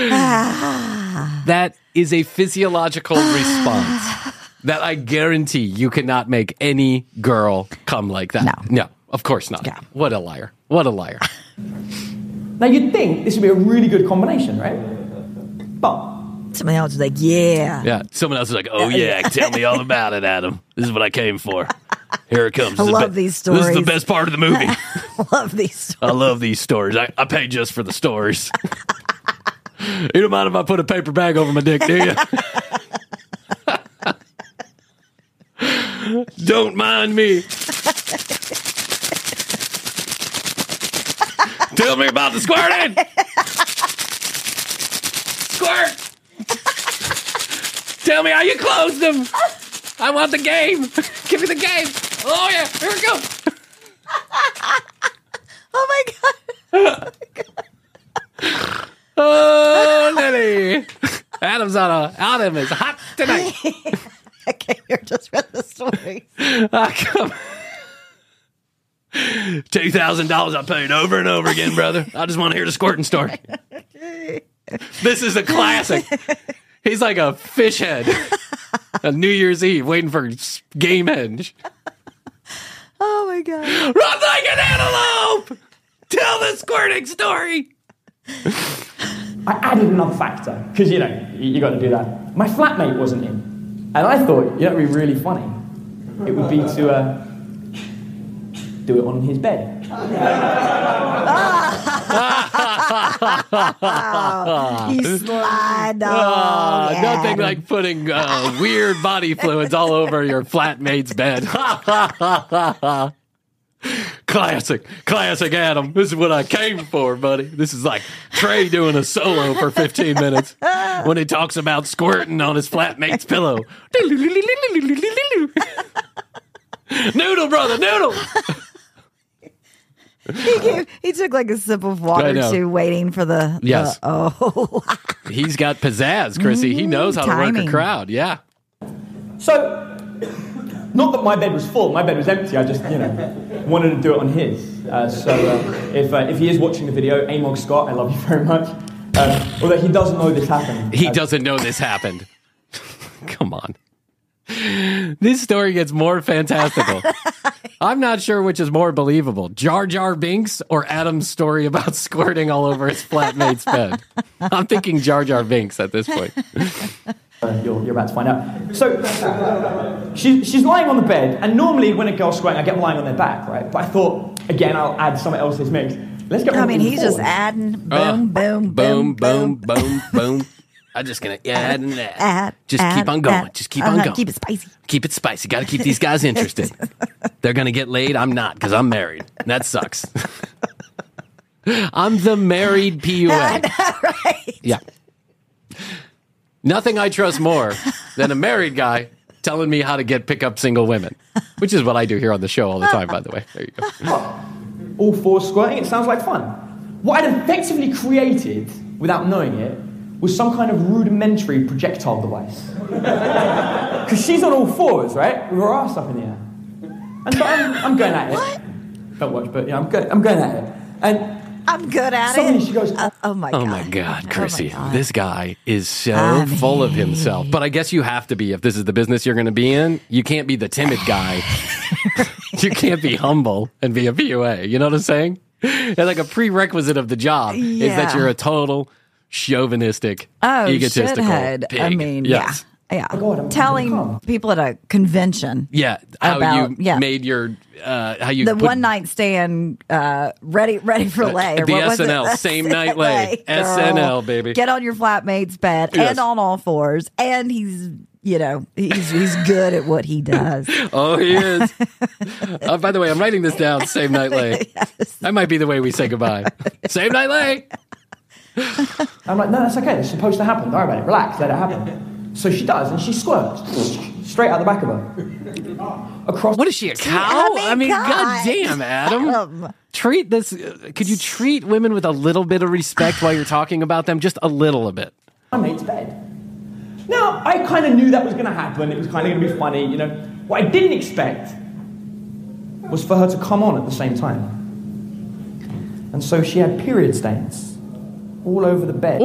That is a physiological response that I guarantee you cannot make any girl come like that. No, of course not. Yeah. What a liar. What a liar. Now you'd think this would be a really good combination, right? But Somebody else is like, yeah. Yeah. Someone else is like, oh, yeah, tell me all about it, Adam. This is what I came for. Here it comes. I love these stories. This is the best part of the movie. Love these stories. I love these stories. I pay just for the stories. You don't mind if I put a paper bag over my dick, do you? Don't mind me. Tell me about the squirting. Squirt. Tell me how you closed them. I want the game. Give me the game. Oh, yeah. Here we go. Oh, my God. Oh, Lily. Adam's Adam is hot tonight. I came here just for the story. $2,000 I paid over and over again, brother. I just want to hear the squirting story. This is a classic. He's like a fish head on New Year's Eve waiting for Gamehenge. Oh my God. Run like an antelope! Tell the squirting story! I added another factor, because, you got to do that. My flatmate wasn't in. And I thought, it'd be really funny. It would be to do it on his bed. You slide dog. Nothing like putting weird body fluids all over your flatmate's bed. Classic Adam. This is what I came for, buddy. This is like Trey doing a solo for 15 minutes when he talks about squirting on his flatmate's pillow. Noodle, brother, noodle. He took like a sip of water too, waiting for the. Yes. He's got pizzazz, Chrissy. He knows how to work a crowd. Yeah. So, not that my bed was full. My bed was empty. I just, wanted to do it on his. If he is watching the video, Amog Scott, I love you very much. Although he doesn't know this happened. He doesn't know this happened. Come on. This story gets more fantastical. I'm not sure which is more believable, Jar Jar Binks or Adam's story about squirting all over his flatmate's bed. I'm thinking Jar Jar Binks at this point. You're about to find out. So, she's lying on the bed, and normally when a girl's squirting, I get them lying on their back, right? But I thought, again, I'll add something else to this mix. Let's get he's just adding boom, boom, boom, boom, boom, boom. I'm just going to add and add. Just keep on going. Just keep on going. Keep it spicy. Keep it spicy. Got to keep these guys interested. They're going to get laid. I'm not, because I'm married. That sucks. I'm the married PUA. Right. Yeah. Nothing I trust more than a married guy telling me how to pick up single women, which is what I do here on the show all the time, by the way. There you go. All four squirting, it sounds like fun. What I'd effectively created, without knowing it, was some kind of rudimentary projectile device. Because she's on all fours, right? With her ass up in the air. And so I'm going at it. What? Don't watch, but I'm going at it. And I'm good at suddenly it. She goes, oh my God. Oh my God, Chrissy. Oh my God. This guy is so full of himself. But I guess you have to be, if this is the business you're going to be in. You can't be the timid guy. You can't be humble and be a PUA. You know what I'm saying? It's like a prerequisite of the job is that you're a total chauvinistic, egotistical shithead. pig. I mean, yes. Yeah. Oh God, Telling people at a convention. Yeah. How you made your, how you the put one night stand, ready for lay. The SNL, same night lay. SNL, baby. Get on your flatmate's bed and on all fours. And he's good at what he does. Oh, he is. By the way, I'm writing this down. Same night lay. Yes. That might be the way we say goodbye. Same night lay. I'm like, no, that's okay. It's supposed to happen. Don't worry about it. Relax. Let it happen. So she does, and she squirts straight out the back of her. Across. What is she, a cow? I mean, God. goddamn, Adam. Treat this. Could you treat women with a little bit of respect while you're talking about them? Just a little bit. My mate's bed. Now, I kind of knew that was going to happen. It was kind of going to be funny, What I didn't expect was for her to come on at the same time. And so she had period stains all over the bed.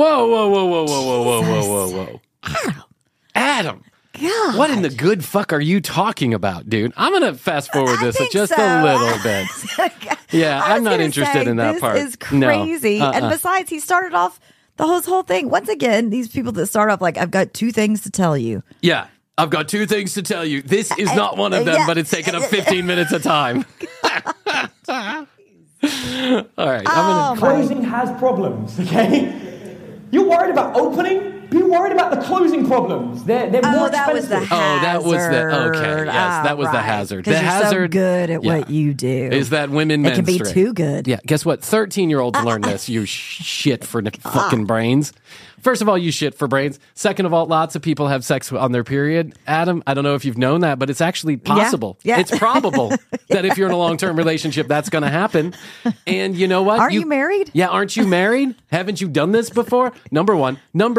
Whoa. Adam. God. What in the good fuck are you talking about, dude? I'm going to fast forward this just a little bit. Yeah, I'm not interested in that part. This is crazy. No. And besides, he started off the whole thing. Once again, these people that start off like, I've got two things to tell you. Yeah, I've got two things to tell you. This is not one of them, but it's taken up 15 minutes of time. All right. Closing has problems, okay? You're worried about opening? Be worried about the closing problems. They're more expensive. That was the hazard. That was the okay. Yes, that was the hazard. The Because you're hazard. so good at what you do. Is that women It can be menstruate. too good. Yeah. Guess what? 13-year-olds learn this. You shit for fucking brains. First of all, you shit for brains. Second of all, lots of people have sex on their period. Adam, I don't know if you've known that, but it's actually possible. Yeah. It's probable that if you're in a long-term relationship, that's going to happen. And you know what? Aren't you married? Yeah, aren't you married? Haven't you done this before? Number one. Number two,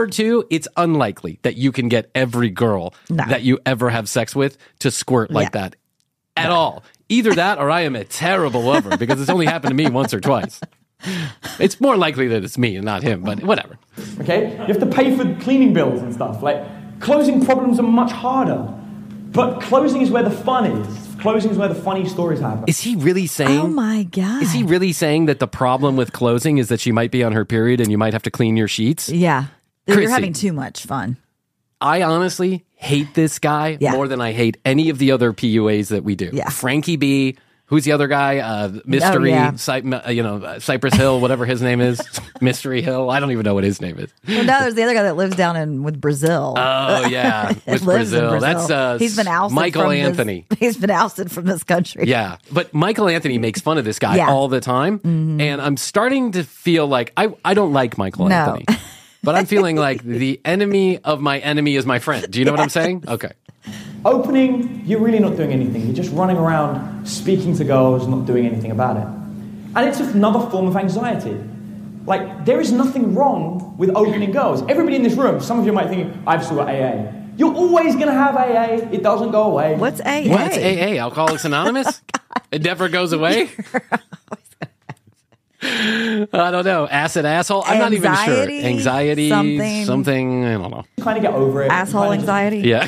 it's unlikely that you can get every girl that you ever have sex with to squirt like that at all. Either that or I am a terrible lover because it's only happened to me once or twice. It's more likely that it's me and not him, but whatever. Okay? You have to pay for cleaning bills and stuff. Like, closing problems are much harder. But closing is where the fun is. Closing is where the funny stories happen. Is he really saying... Oh, my God. Is he really saying that the problem with closing is that she might be on her period and you might have to clean your sheets? Yeah. Chrissy, You're having too much fun. I honestly hate this guy more than I hate any of the other PUAs that we do. Yeah. Frankie B. Who's the other guy? Mystery, Cypress Hill, whatever his name is. Mystery Hill. I don't even know what his name is. Well, no, there's the other guy that lives down with Brazil. Oh, yeah. With Brazil. That's he's been ousted Michael Anthony. He's been ousted from this country. Yeah. But Michael Anthony makes fun of this guy all the time. Mm-hmm. And I'm starting to feel like I don't like Michael Anthony. But I'm feeling like the enemy of my enemy is my friend. Do you know what I'm saying? Okay. Opening, you're really not doing anything. You're just running around speaking to girls, not doing anything about it. And it's another form of anxiety. Like, there is nothing wrong with opening girls. Everybody in this room, some of you might think, I've still got AA. You're always going to have AA. It doesn't go away. What's AA? What's AA? Alcoholics Anonymous? It never goes away? I don't know. Acid asshole? I'm not even sure. Anxiety? Something. I don't know. You kind of get over it. Asshole anxiety? Yeah.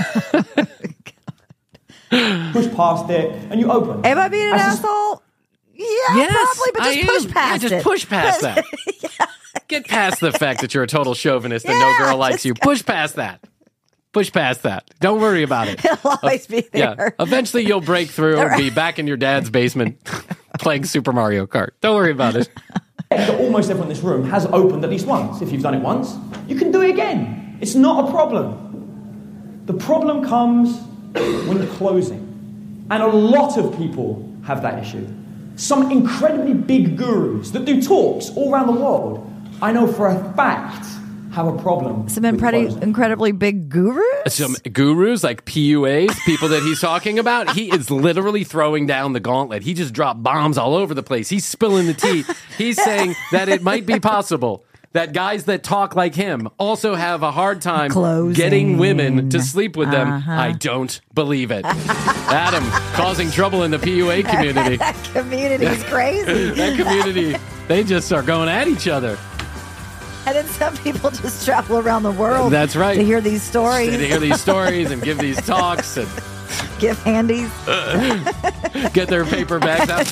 Push past it, and you open. Am I being an asshole? Yeah, probably, but just push past it. Just push past that. Get past the fact that you're a total chauvinist and no girl likes you. Push past that. Push past that. Don't worry about it. It'll always be there. Yeah. Eventually you'll break through and be back in your dad's basement playing Super Mario Kart. Don't worry about it. Almost everyone in this room has opened at least once. If you've done it once, you can do it again. It's not a problem. The problem comes when you're closing. And a lot of people have that issue. Some incredibly big gurus that do talks all around the world, I know for a fact, have a problem. Some incredibly big gurus? Some gurus, like PUAs, people that he's talking about. He is literally throwing down the gauntlet. He just dropped bombs all over the place. He's spilling the tea. He's saying that it might be possible that guys that talk like him also have a hard time getting women to sleep with them. I don't believe it. Adam, causing trouble in the PUA community. That community is crazy. That community, they just are going at each other. And then some people just travel around the world. That's right. To hear these stories. To hear these stories and give these talks and give handies. Get their paper bags out.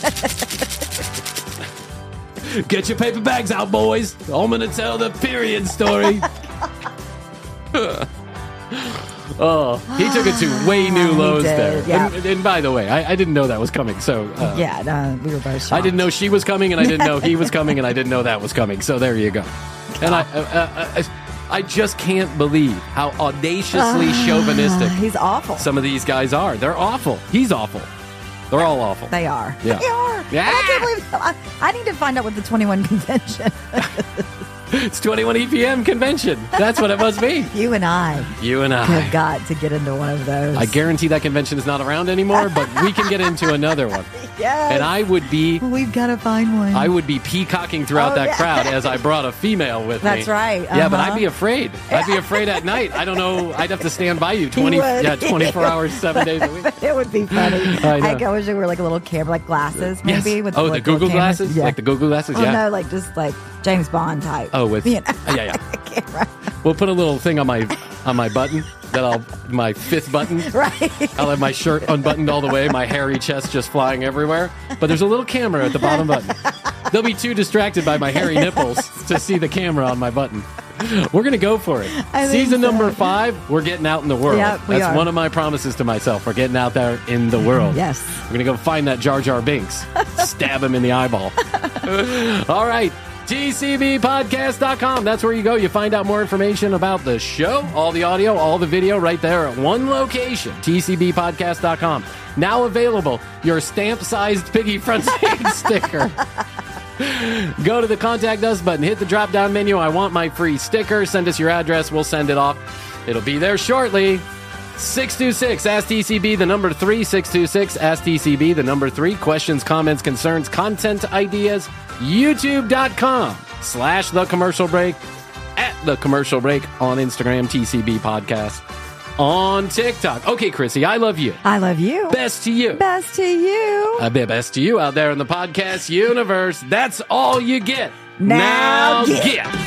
Get your paper bags out, boys. I'm going to tell the period story. Oh, he took it to way new lows there. Yeah. And by the way, I didn't know that was coming. So we were both shocked. I didn't know she was coming, and I didn't know he was coming, and I didn't know that was coming. So there you go. And I just can't believe how audaciously chauvinistic he's awful. Some of these guys are. They're awful. He's awful. They're all awful. They are. Yeah. They are. Yeah. And I can't believe I need to find out what the 21 convention. It's 21 EPM convention. That's what it must be. You and I have got to get into one of those. I guarantee that convention is not around anymore, but we can get into another one. Yes. And I would be... We've got to find one. I would be peacocking throughout that crowd as I brought a female with me. That's right. Yeah, but I'd be afraid. I'd be afraid at night. I don't know. I'd have to stand by you 24 hours, 7 days a week. It would be funny. I wish they were like a little camera, like glasses, maybe. Yes. With the Google glasses? Yeah. Like the Google glasses? Oh, no, like just like James Bond type. Oh, with... You know, yeah. camera. We'll put a little thing on my button my fifth button. Right. I'll have my shirt unbuttoned all the way, my hairy chest just flying everywhere. But there's a little camera at the bottom button. They'll be too distracted by my hairy nipples to see the camera on my button. We're going to go for it. Season number 5, we're getting out in the world. Yep, That's one of my promises to myself. We're getting out there in the world. Yes. We're going to go find that Jar Jar Binks. Stab him in the eyeball. All right. TCBpodcast.com. That's where you go. You find out more information about the show, all the audio, all the video right there at one location. TCBpodcast.com. Now available, your stamp-sized piggy front page sticker. Go to the Contact Us button. Hit the drop-down menu. I want my free sticker. Send us your address. We'll send it off. It'll be there shortly. 626 Ask TCB, the number 3. 626 Ask TCB, the number 3. Questions, comments, concerns, content ideas. YouTube.com/The Commercial Break. At The Commercial Break on Instagram, TCB Podcast on TikTok. Okay, Chrissy, I love you. I love you. Best to you. Best to you. A bit best to you out there in the podcast universe. That's all you get. Now get.